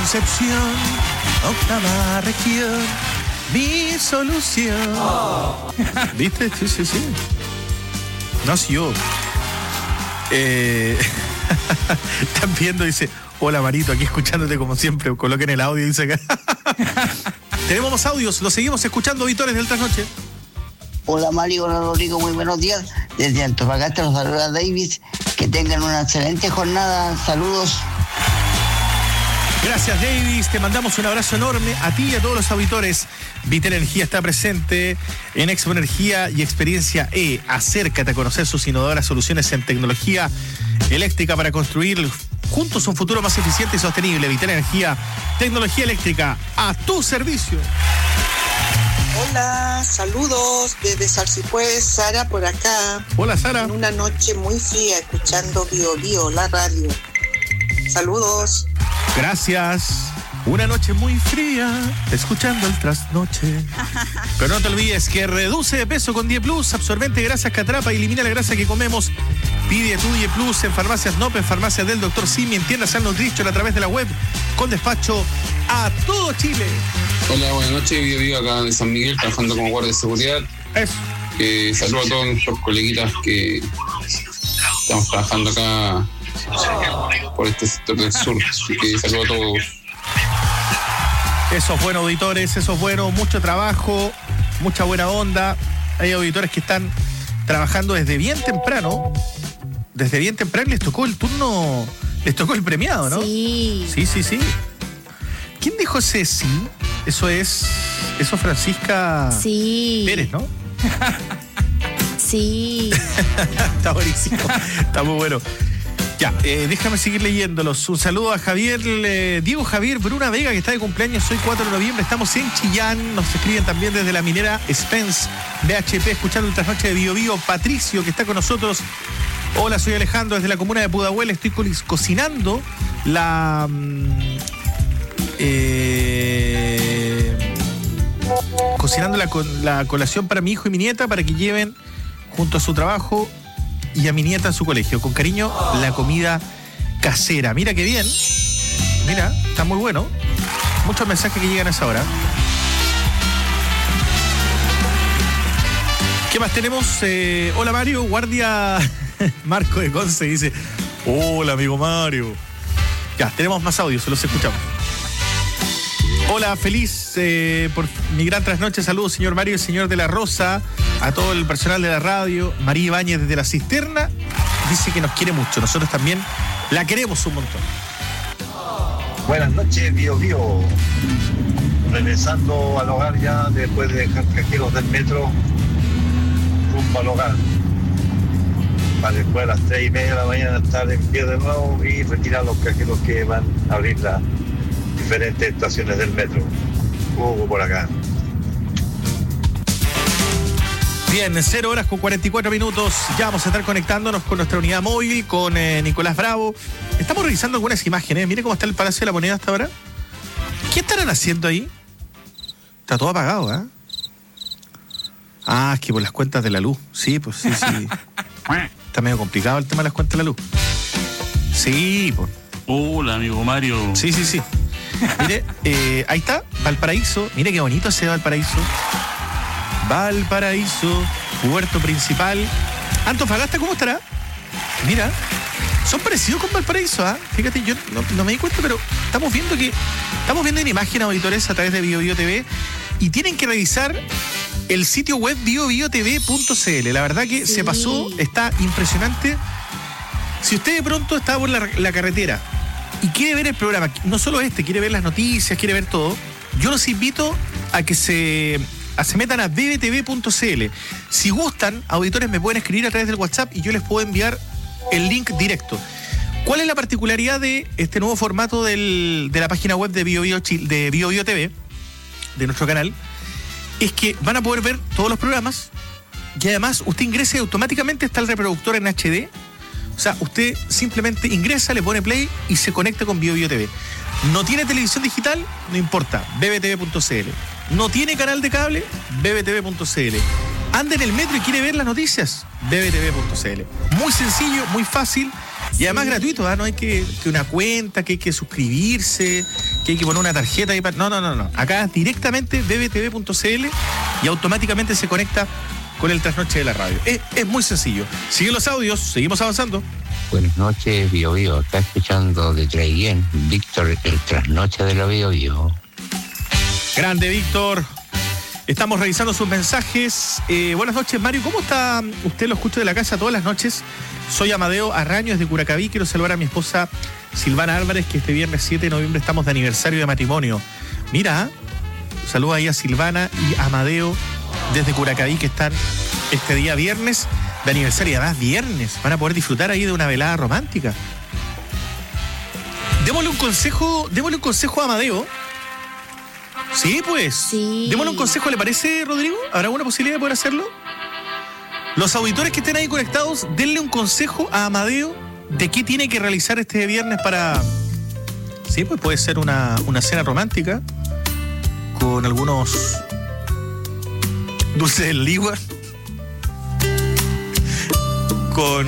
octava región, mi solución. Oh. ¿Viste? Sí. No, si yo. Están viendo, dice, hola Marito, aquí escuchándote como siempre. Coloquen el audio, dice acá. Tenemos más audios, los seguimos escuchando, auditores del Trasnoche. Hola Mario, hola Rodrigo, muy buenos días. Desde Antofagasta los saluda Davis. Que tengan una excelente jornada. Saludos. Gracias, Davis. Te mandamos un abrazo enorme a ti y a todos los auditores. Vital Energía está presente en Expo Energía y Experiencia E. Acércate a conocer sus innovadoras soluciones en tecnología eléctrica para construir juntos un futuro más eficiente y sostenible. Vital Energía, tecnología eléctrica a tu servicio. Hola, saludos desde Salsipuez, Sara por acá. Hola, Sara. En una noche muy fría, escuchando Bio Bio, la radio. Saludos. Gracias. Una noche muy fría, escuchando el Trasnoche. Pero no te olvides que reduce de peso con Die Plus, absorbente de grasas que atrapa y elimina la grasa que comemos. Pide tu Die Plus en farmacias NOP, en farmacias del Dr. Simi, en tiendas Al Nutrition a través de la web, con despacho a todo Chile. Hola, buenas noches, Bio acá de San Miguel, trabajando como guardia de seguridad. Saludo a todos nuestros coleguitas que estamos trabajando acá por este sector del sur. Así que saludo a todos. Eso es bueno, auditores, eso es bueno, mucho trabajo, mucha buena onda. Hay auditores que están trabajando desde bien temprano. Desde bien temprano les tocó el turno, les tocó el premiado, ¿no? Sí. Sí. ¿Quién dijo ese sí? Eso Francisca Pérez, ¿no? Sí. Está buenísimo, está muy bueno. Ya, déjame seguir leyéndolos. Un saludo a Javier, Diego Javier Bruna Vega, que está de cumpleaños hoy 4 de noviembre. Estamos en Chillán. Nos escriben también desde la minera Spence BHP, escuchando el Trasnoche de Bio Bio. Patricio, que está con nosotros. Hola, soy Alejandro, desde la comuna de Pudahuel. Estoy cocinando la colación para mi hijo y mi nieta para que lleven junto a su trabajo y a mi nieta a su colegio. Con cariño, la comida casera. Mira qué bien. Mira, está muy bueno. Muchos mensajes que llegan a esa hora. ¿Qué más tenemos? Hola Mario, guardia Marco de Conce dice, hola amigo Mario. Ya, tenemos más audios, se los escuchamos. Hola, feliz por mi gran trasnoche. Saludos, señor Mario, el señor de la Rosa, a todo el personal de la radio. María Ibáñez desde la Cisterna dice que nos quiere mucho. Nosotros también la queremos un montón. Buenas noches, Bio Bio. Regresando al hogar ya después de dejar cajeros del metro, rumbo al hogar. para después a las 3:30 de la mañana estar en pie de nuevo y retirar los cajeros que van a abrir las diferentes estaciones del metro. Hugo por acá. Bien, 0:44. Ya vamos a estar conectándonos con nuestra unidad móvil, con Nicolás Bravo. Estamos revisando algunas imágenes. Mire cómo está el Palacio de la Moneda hasta ahora. ¿Qué estarán haciendo ahí? Está todo apagado, ¿eh? Ah, es que por las cuentas de la luz. Sí, pues sí. Está medio complicado el tema de las cuentas de la luz. Sí, pues. Hola, amigo Mario. Sí. Mire, ahí está, Valparaíso. Mire qué bonito ese Valparaíso. Valparaíso, puerto principal. Antofagasta, ¿cómo estará? Mira, son parecidos con Valparaíso, ¿ah? Fíjate, yo no me di cuenta, pero estamos viendo en imagen, auditores, a través de BioBio TV, y tienen que revisar el sitio web biobiotv.cl. La verdad que se pasó, está impresionante. Si usted de pronto está por la carretera y quiere ver el programa, no solo quiere ver las noticias, quiere ver todo, yo los invito a que se metan a bbtv.cl. Si gustan, auditores, me pueden escribir a través del WhatsApp y yo les puedo enviar el link directo. ¿Cuál es la particularidad de este nuevo formato de la página web de BioBio TV, de nuestro canal? Es que van a poder ver todos los programas y además usted ingresa y automáticamente está el reproductor en HD. O sea, usted simplemente ingresa, le pone play y se conecta con BioBio TV. No tiene televisión digital, no importa, bbtv.cl. No tiene canal de cable, bbtv.cl. Anda en el metro y quiere ver las noticias, bbtv.cl. Muy sencillo, muy fácil y además gratuito, ¿eh? No hay que una cuenta, que hay que suscribirse, que hay que poner una tarjeta ahí para... No. Acá directamente bbtv.cl y automáticamente se conecta con el trasnoche de la radio. Es muy sencillo. Siguen los audios, seguimos avanzando. Buenas noches, BioBio. Acá escuchando de Traiguén, Víctor, el trasnoche de la BioBio. Grande, Víctor. Estamos revisando sus mensajes. Buenas noches, Mario. ¿Cómo está? Usted lo escucha de la casa todas las noches. Soy Amadeo Arraño, desde Curacaví. Quiero saludar a mi esposa Silvana Álvarez, que este viernes 7 de noviembre estamos de aniversario de matrimonio. Mira, saluda ahí a Silvana y Amadeo desde Curacaví, que están este día viernes de aniversario. Y además viernes van a poder disfrutar ahí de una velada romántica. Démosle un consejo a Amadeo. Sí, pues. Sí. Démosle un consejo, ¿le parece, Rodrigo? ¿Habrá alguna posibilidad de poder hacerlo? Los auditores que estén ahí conectados, denle un consejo a Amadeo de qué tiene que realizar este viernes para... Sí, pues puede ser una cena romántica con algunos dulces del Ligua, con...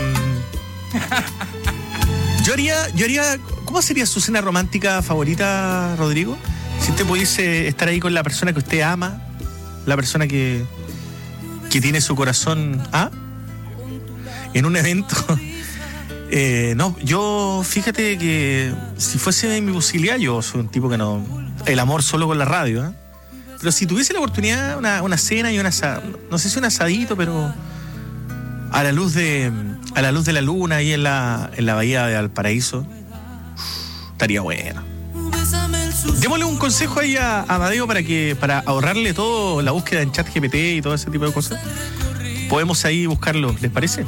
Yo haría... ¿Cómo sería su cena romántica favorita, Rodrigo? Si usted pudiese estar ahí con la persona que usted ama, la persona que tiene su corazón en un evento. No, yo fíjate que si fuese mi posibilidad, yo soy un tipo que no... El amor solo con la radio, ¿eh? Pero si tuviese la oportunidad, una cena y no sé si un asadito, pero a la luz de la luna ahí en la bahía de Valparaíso, estaría bueno. Démosle un consejo ahí a Amadeo para ahorrarle todo la búsqueda en ChatGPT y todo ese tipo de cosas. Podemos ahí buscarlo, ¿les parece?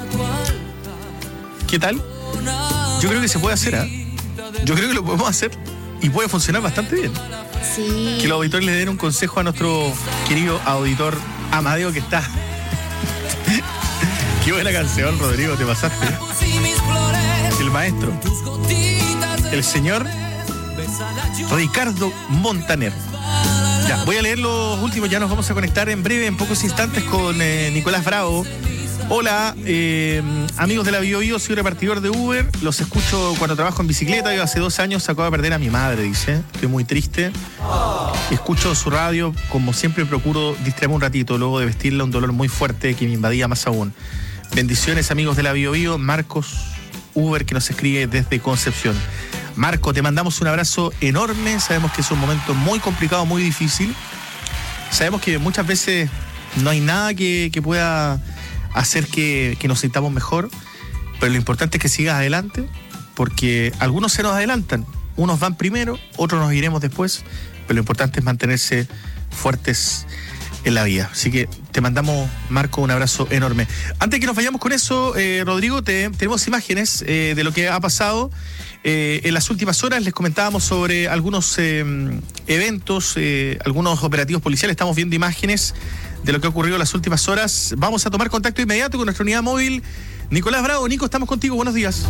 ¿Qué tal? Yo creo que se puede hacer, ¿eh? Yo creo que lo podemos hacer y puede funcionar bastante bien. Sí. Que los auditores le den un consejo a nuestro querido auditor Amadeo, que está... Qué buena canción, Rodrigo, te pasaste. El maestro, el señor Ricardo Montaner. Ya, voy a leer los últimos, ya nos vamos a conectar en breve, en pocos instantes, con Nicolás Bravo. Hola, amigos de la BioBio, soy repartidor de Uber, los escucho cuando trabajo en bicicleta y hace 2 años acabo de perder a mi madre, dice. Estoy muy triste. Escucho su radio, como siempre procuro distraerme un ratito, luego de vestirla un dolor muy fuerte que me invadía más aún. Bendiciones, amigos de la BioBio. Marcos Uber, que nos escribe desde Concepción. Marco, te mandamos un abrazo enorme, sabemos que es un momento muy complicado, muy difícil. Sabemos que muchas veces no hay nada que pueda hacer que nos sintamos mejor, pero lo importante es que sigas adelante, porque algunos se nos adelantan, unos van primero, otros nos iremos después, pero lo importante es mantenerse fuertes en la vida. Así que te mandamos, Marco, un abrazo enorme. Antes que nos vayamos con eso, Rodrigo, tenemos imágenes de lo que ha pasado en las últimas horas. Les comentábamos sobre algunos eventos, algunos operativos policiales. Estamos viendo imágenes de lo que ha ocurrido en las últimas horas. Vamos a tomar contacto inmediato con nuestra unidad móvil. Nicolás Bravo. Nico, estamos contigo. Buenos días.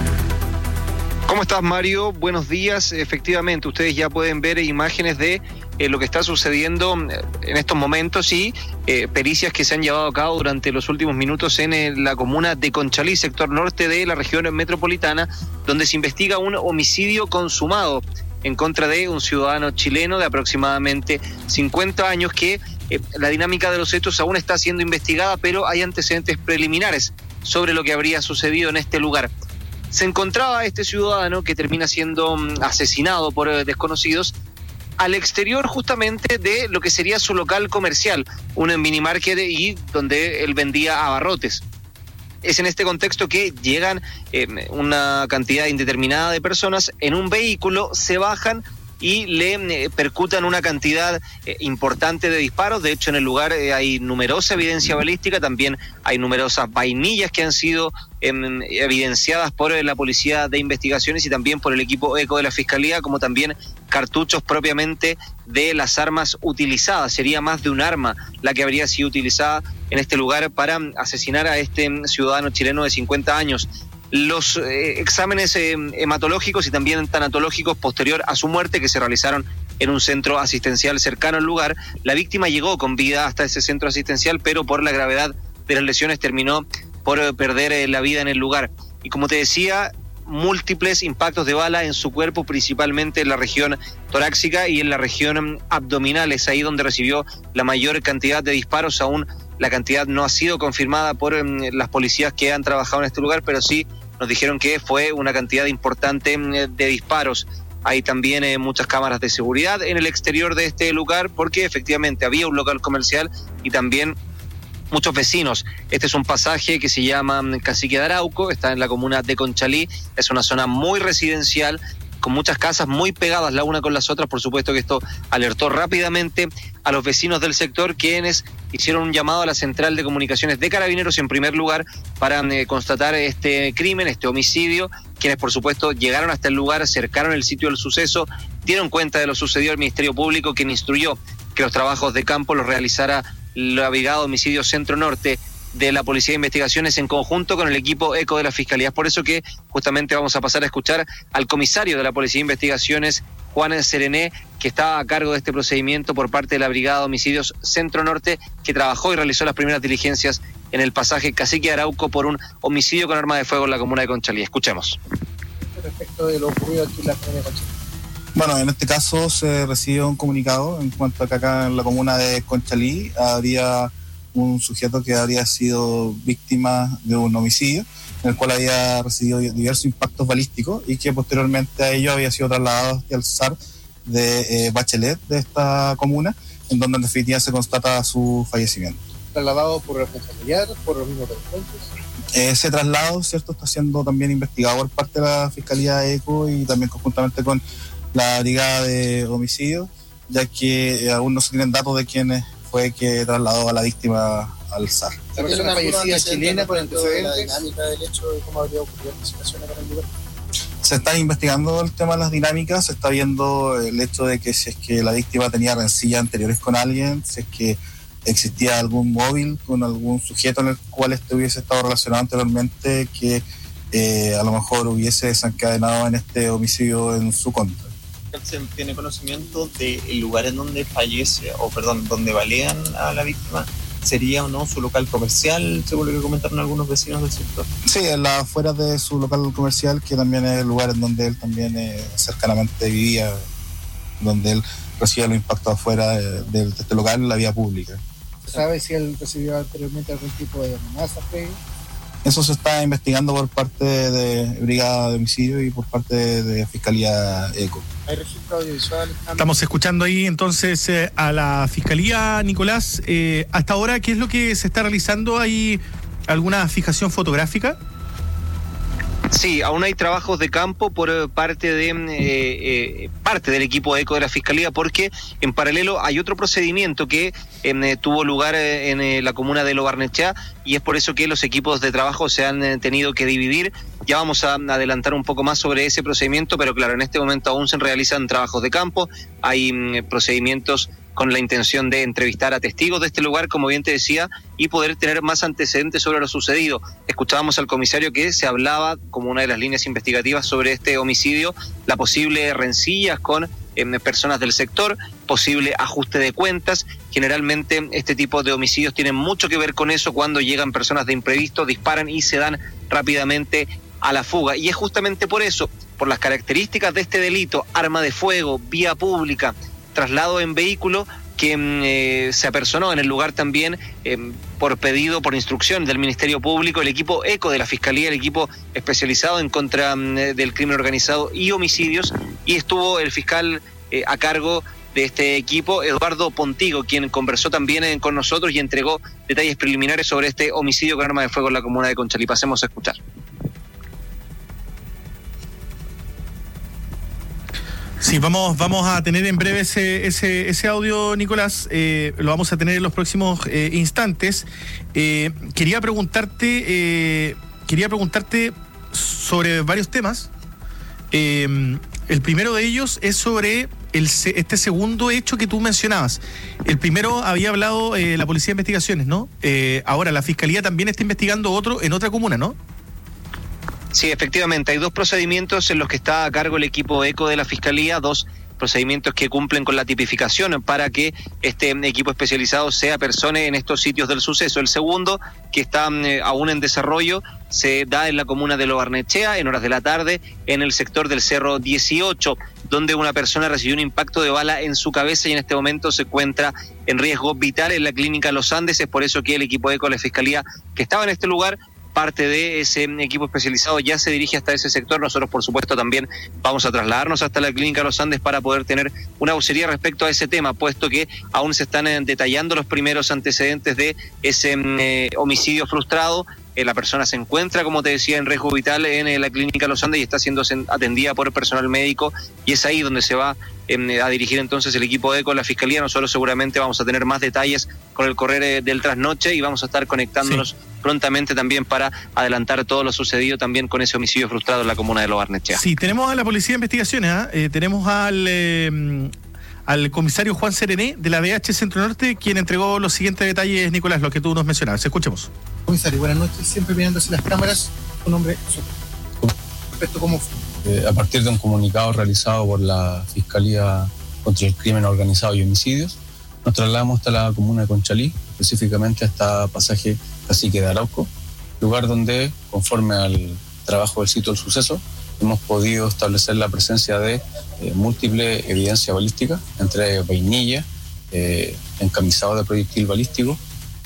¿Cómo estás, Mario? Buenos días. Efectivamente, ustedes ya pueden ver imágenes de lo que está sucediendo en estos momentos y pericias que se han llevado a cabo durante los últimos minutos en la comuna de Conchalí, sector norte de la región metropolitana, donde se investiga un homicidio consumado en contra de un ciudadano chileno de aproximadamente 50 años que la dinámica de los hechos aún está siendo investigada, pero hay antecedentes preliminares sobre lo que habría sucedido en este lugar. Se encontraba este ciudadano que termina siendo asesinado por desconocidos al exterior justamente de lo que sería su local comercial, un mini market y donde él vendía abarrotes. Es en este contexto que llegan una cantidad indeterminada de personas en un vehículo, se bajan y le percutan una cantidad importante de disparos. De hecho, en el lugar hay numerosa evidencia balística, también hay numerosas vainillas que han sido evidenciadas por la Policía de Investigaciones y también por el equipo ECO de la Fiscalía, como también cartuchos propiamente de las armas utilizadas. Sería más de un arma la que habría sido utilizada en este lugar para asesinar a este ciudadano chileno de 50 años. Los exámenes hematológicos y también tanatológicos posterior a su muerte, que se realizaron en un centro asistencial cercano al lugar, la víctima llegó con vida hasta ese centro asistencial, pero por la gravedad de las lesiones terminó por perder la vida en el lugar. Y como te decía, múltiples impactos de bala en su cuerpo, principalmente en la región torácica y en la región abdominal. Es ahí donde recibió la mayor cantidad de disparos. Aún la cantidad no ha sido confirmada por las policías que han trabajado en este lugar, pero sí nos dijeron que fue una cantidad importante de disparos. Hay también muchas cámaras de seguridad en el exterior de este lugar, porque efectivamente había un local comercial y también muchos vecinos. Este es un pasaje que se llama Cacique de Arauco, está en la comuna de Conchalí, es una zona muy residencial, con muchas casas muy pegadas la una con las otras. Por supuesto que esto alertó rápidamente a los vecinos del sector, quienes hicieron un llamado a la central de comunicaciones de Carabineros en primer lugar para constatar este crimen, este homicidio, quienes por supuesto llegaron hasta el lugar, cercaron el sitio del suceso, dieron cuenta de lo sucedido al Ministerio Público, quien instruyó que los trabajos de campo los realizara la Brigada de Homicidios Centro Norte de la Policía de Investigaciones en conjunto con el equipo ECO de la Fiscalía. Es por eso que justamente vamos a pasar a escuchar al comisario de la Policía de Investigaciones, Juan Serené, que estaba a cargo de este procedimiento por parte de la Brigada de Homicidios Centro Norte, que trabajó y realizó las primeras diligencias en el pasaje Cacique de Arauco por un homicidio con arma de fuego en la comuna de Conchalí. Escuchemos. Respecto de lo ocurrido aquí en la comuna de Conchalí. Bueno, en este caso se recibió un comunicado en cuanto a que acá en la comuna de Conchalí habría un sujeto que habría sido víctima de un homicidio, en el cual había recibido diversos impactos balísticos y que posteriormente a ello había sido trasladado hacia el SAR de Bachelet de esta comuna, en donde en definitiva se constata su fallecimiento. ¿Trasladado por responsabilidad, por los mismos delincuentes? Ese traslado, ¿cierto?, está siendo también investigado por parte de la Fiscalía ECO y también conjuntamente con la Brigada de Homicidios, ya que aún no se tienen datos de quién fue que trasladó a la víctima al SAR. ¿La persona fallecida chilena con antecedentes? ¿La dinámica del hecho de cómo habría ocurrido la situación acá en el lugar? Se está investigando el tema de las dinámicas, se está viendo el hecho de que si es que la víctima tenía rencillas anteriores con alguien, si es que existía algún móvil con algún sujeto en el cual hubiese estado relacionado anteriormente que a lo mejor hubiese desencadenado en este homicidio en su contra. ¿Se tiene conocimiento del lugar en donde fallece, donde balean a la víctima? ¿Sería o no su local comercial, según lo que comentaron algunos vecinos del sector? Sí, en las afueras de su local comercial, que también es el lugar en donde él también cercanamente vivía, donde él recibía los impactos afuera de este local en la vía pública. ¿Se sabe si él recibió anteriormente algún tipo de amenaza? Eso se está investigando por parte de Brigada de Homicidio y por parte de Fiscalía ECO. ¿Hay registro audiovisual? Estamos escuchando ahí entonces a la Fiscalía, Nicolás. Hasta ahora, ¿qué es lo que se está realizando? ¿Hay alguna fijación fotográfica? Sí, aún hay trabajos de campo por parte del equipo ECO de la Fiscalía, porque en paralelo hay otro procedimiento que tuvo lugar en la comuna de Lo Barnechea, y es por eso que los equipos de trabajo se han tenido que dividir. Ya vamos a adelantar un poco más sobre ese procedimiento, pero claro, en este momento aún se realizan trabajos de campo, hay procedimientos con la intención de entrevistar a testigos de este lugar, como bien te decía, y poder tener más antecedentes sobre lo sucedido. Escuchábamos al comisario que se hablaba como una de las líneas investigativas sobre este homicidio, la posible rencillas con personas del sector, posible ajuste de cuentas. Generalmente este tipo de homicidios tienen mucho que ver con eso, cuando llegan personas de imprevisto, disparan y se dan rápidamente a la fuga. Y es justamente por eso, por las características de este delito, arma de fuego, vía pública, traslado en vehículo, que se apersonó en el lugar también por pedido, por instrucción del Ministerio Público, el equipo ECO de la Fiscalía, el equipo especializado en contra del crimen organizado y homicidios, y estuvo el fiscal a cargo de este equipo, Eduardo Pontigo, quien conversó también con nosotros y entregó detalles preliminares sobre este homicidio con arma de fuego en la comuna de Conchalí. Pasemos a escuchar. Sí, vamos a tener en breve ese audio, Nicolás. Lo vamos a tener en los próximos instantes. Quería preguntarte sobre varios temas. El primero de ellos es sobre este segundo hecho que tú mencionabas. El primero había hablado la Policía de Investigaciones, ¿no? Ahora la Fiscalía también está investigando otro en otra comuna, ¿no? Sí, efectivamente, hay dos procedimientos en los que está a cargo el equipo ECO de la Fiscalía, dos procedimientos que cumplen con la tipificación para que este equipo especializado se apersone en estos sitios del suceso. El segundo, que está aún en desarrollo, se da en la comuna de Lo Barnechea, en horas de la tarde, en el sector del Cerro 18, donde una persona recibió un impacto de bala en su cabeza y en este momento se encuentra en riesgo vital en la clínica Los Andes. Es por eso que el equipo ECO de la Fiscalía, que estaba en este lugar, parte de ese equipo especializado, ya se dirige hasta ese sector. Nosotros, por supuesto, también vamos a trasladarnos hasta la clínica Los Andes para poder tener una vocería respecto a ese tema, puesto que aún se están detallando los primeros antecedentes de ese homicidio frustrado. La persona se encuentra, como te decía, en riesgo vital en la clínica Los Andes y está siendo atendida por personal médico, y es ahí donde se va a dirigir entonces el equipo ECO, la Fiscalía. Nosotros seguramente vamos a tener más detalles con el correr del trasnoche y vamos a estar conectándonos prontamente también para adelantar todo lo sucedido también con ese homicidio frustrado en la comuna de Lo Barnechea. Sí, tenemos a la Policía de Investigaciones, tenemos al comisario Juan Serené de la BH Centro Norte, quien entregó los siguientes detalles, Nicolás, lo que tú nos mencionabas. Escuchemos. Comisario, buenas noches, siempre mirándose las cámaras, un nombre respecto cómo fue. A partir de un comunicado realizado por la Fiscalía contra el Crimen Organizado y Homicidios, nos trasladamos hasta la comuna de Conchalí, específicamente hasta pasaje Cacique de Arauco, lugar donde, conforme al trabajo del sitio del suceso, hemos podido establecer la presencia de múltiple evidencia balística, entre vainilla, encamisado de proyectil balístico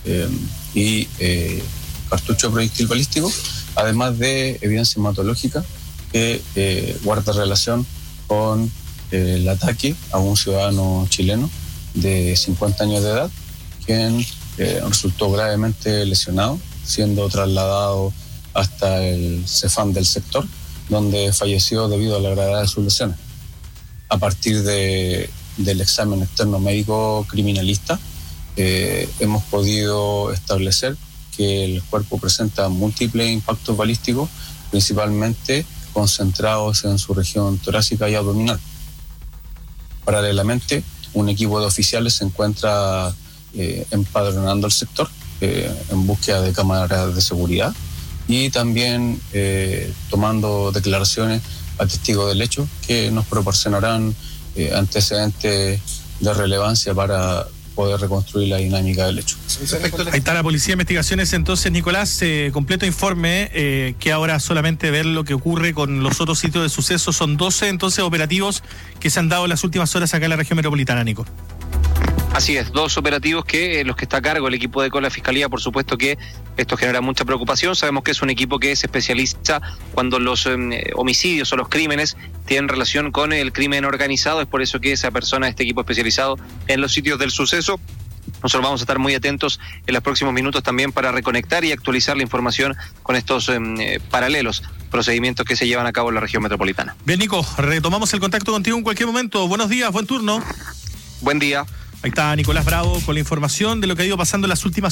y cartucho de proyectil balístico, además de evidencia hematológica que guarda relación con el ataque a un ciudadano chileno de 50 años de edad, quien resultó gravemente lesionado, siendo trasladado hasta el CEFAM del sector, donde falleció debido a la gravedad de sus lesiones. A partir del examen externo médico criminalista, hemos podido establecer que el cuerpo presenta múltiples impactos balísticos, principalmente concentrados en su región torácica y abdominal. Paralelamente, un equipo de oficiales se encuentra empadronando el sector en búsqueda de cámaras de seguridad y también tomando declaraciones a testigos del hecho que nos proporcionarán antecedentes de relevancia para poder reconstruir la dinámica del hecho. Ahí está la Policía de Investigaciones, entonces, Nicolás, completo informe, que ahora solamente ver lo que ocurre con los otros sitios de suceso. Son 12 entonces operativos que se han dado en las últimas horas acá en la región metropolitana, Nico. Así es, dos operativos que los que está a cargo el equipo de ECO de la Fiscalía. Por supuesto que esto genera mucha preocupación. Sabemos que es un equipo que se especializa cuando los homicidios o los crímenes tienen relación con el crimen organizado. Es por eso que esa persona, este equipo especializado en los sitios del suceso, nosotros vamos a estar muy atentos en los próximos minutos también para reconectar y actualizar la información con estos paralelos procedimientos que se llevan a cabo en la región metropolitana. Bien, Nico, retomamos el contacto contigo en cualquier momento. Buenos días, buen turno. Buen día. Ahí está Nicolás Bravo con la información de lo que ha ido pasando en las últimas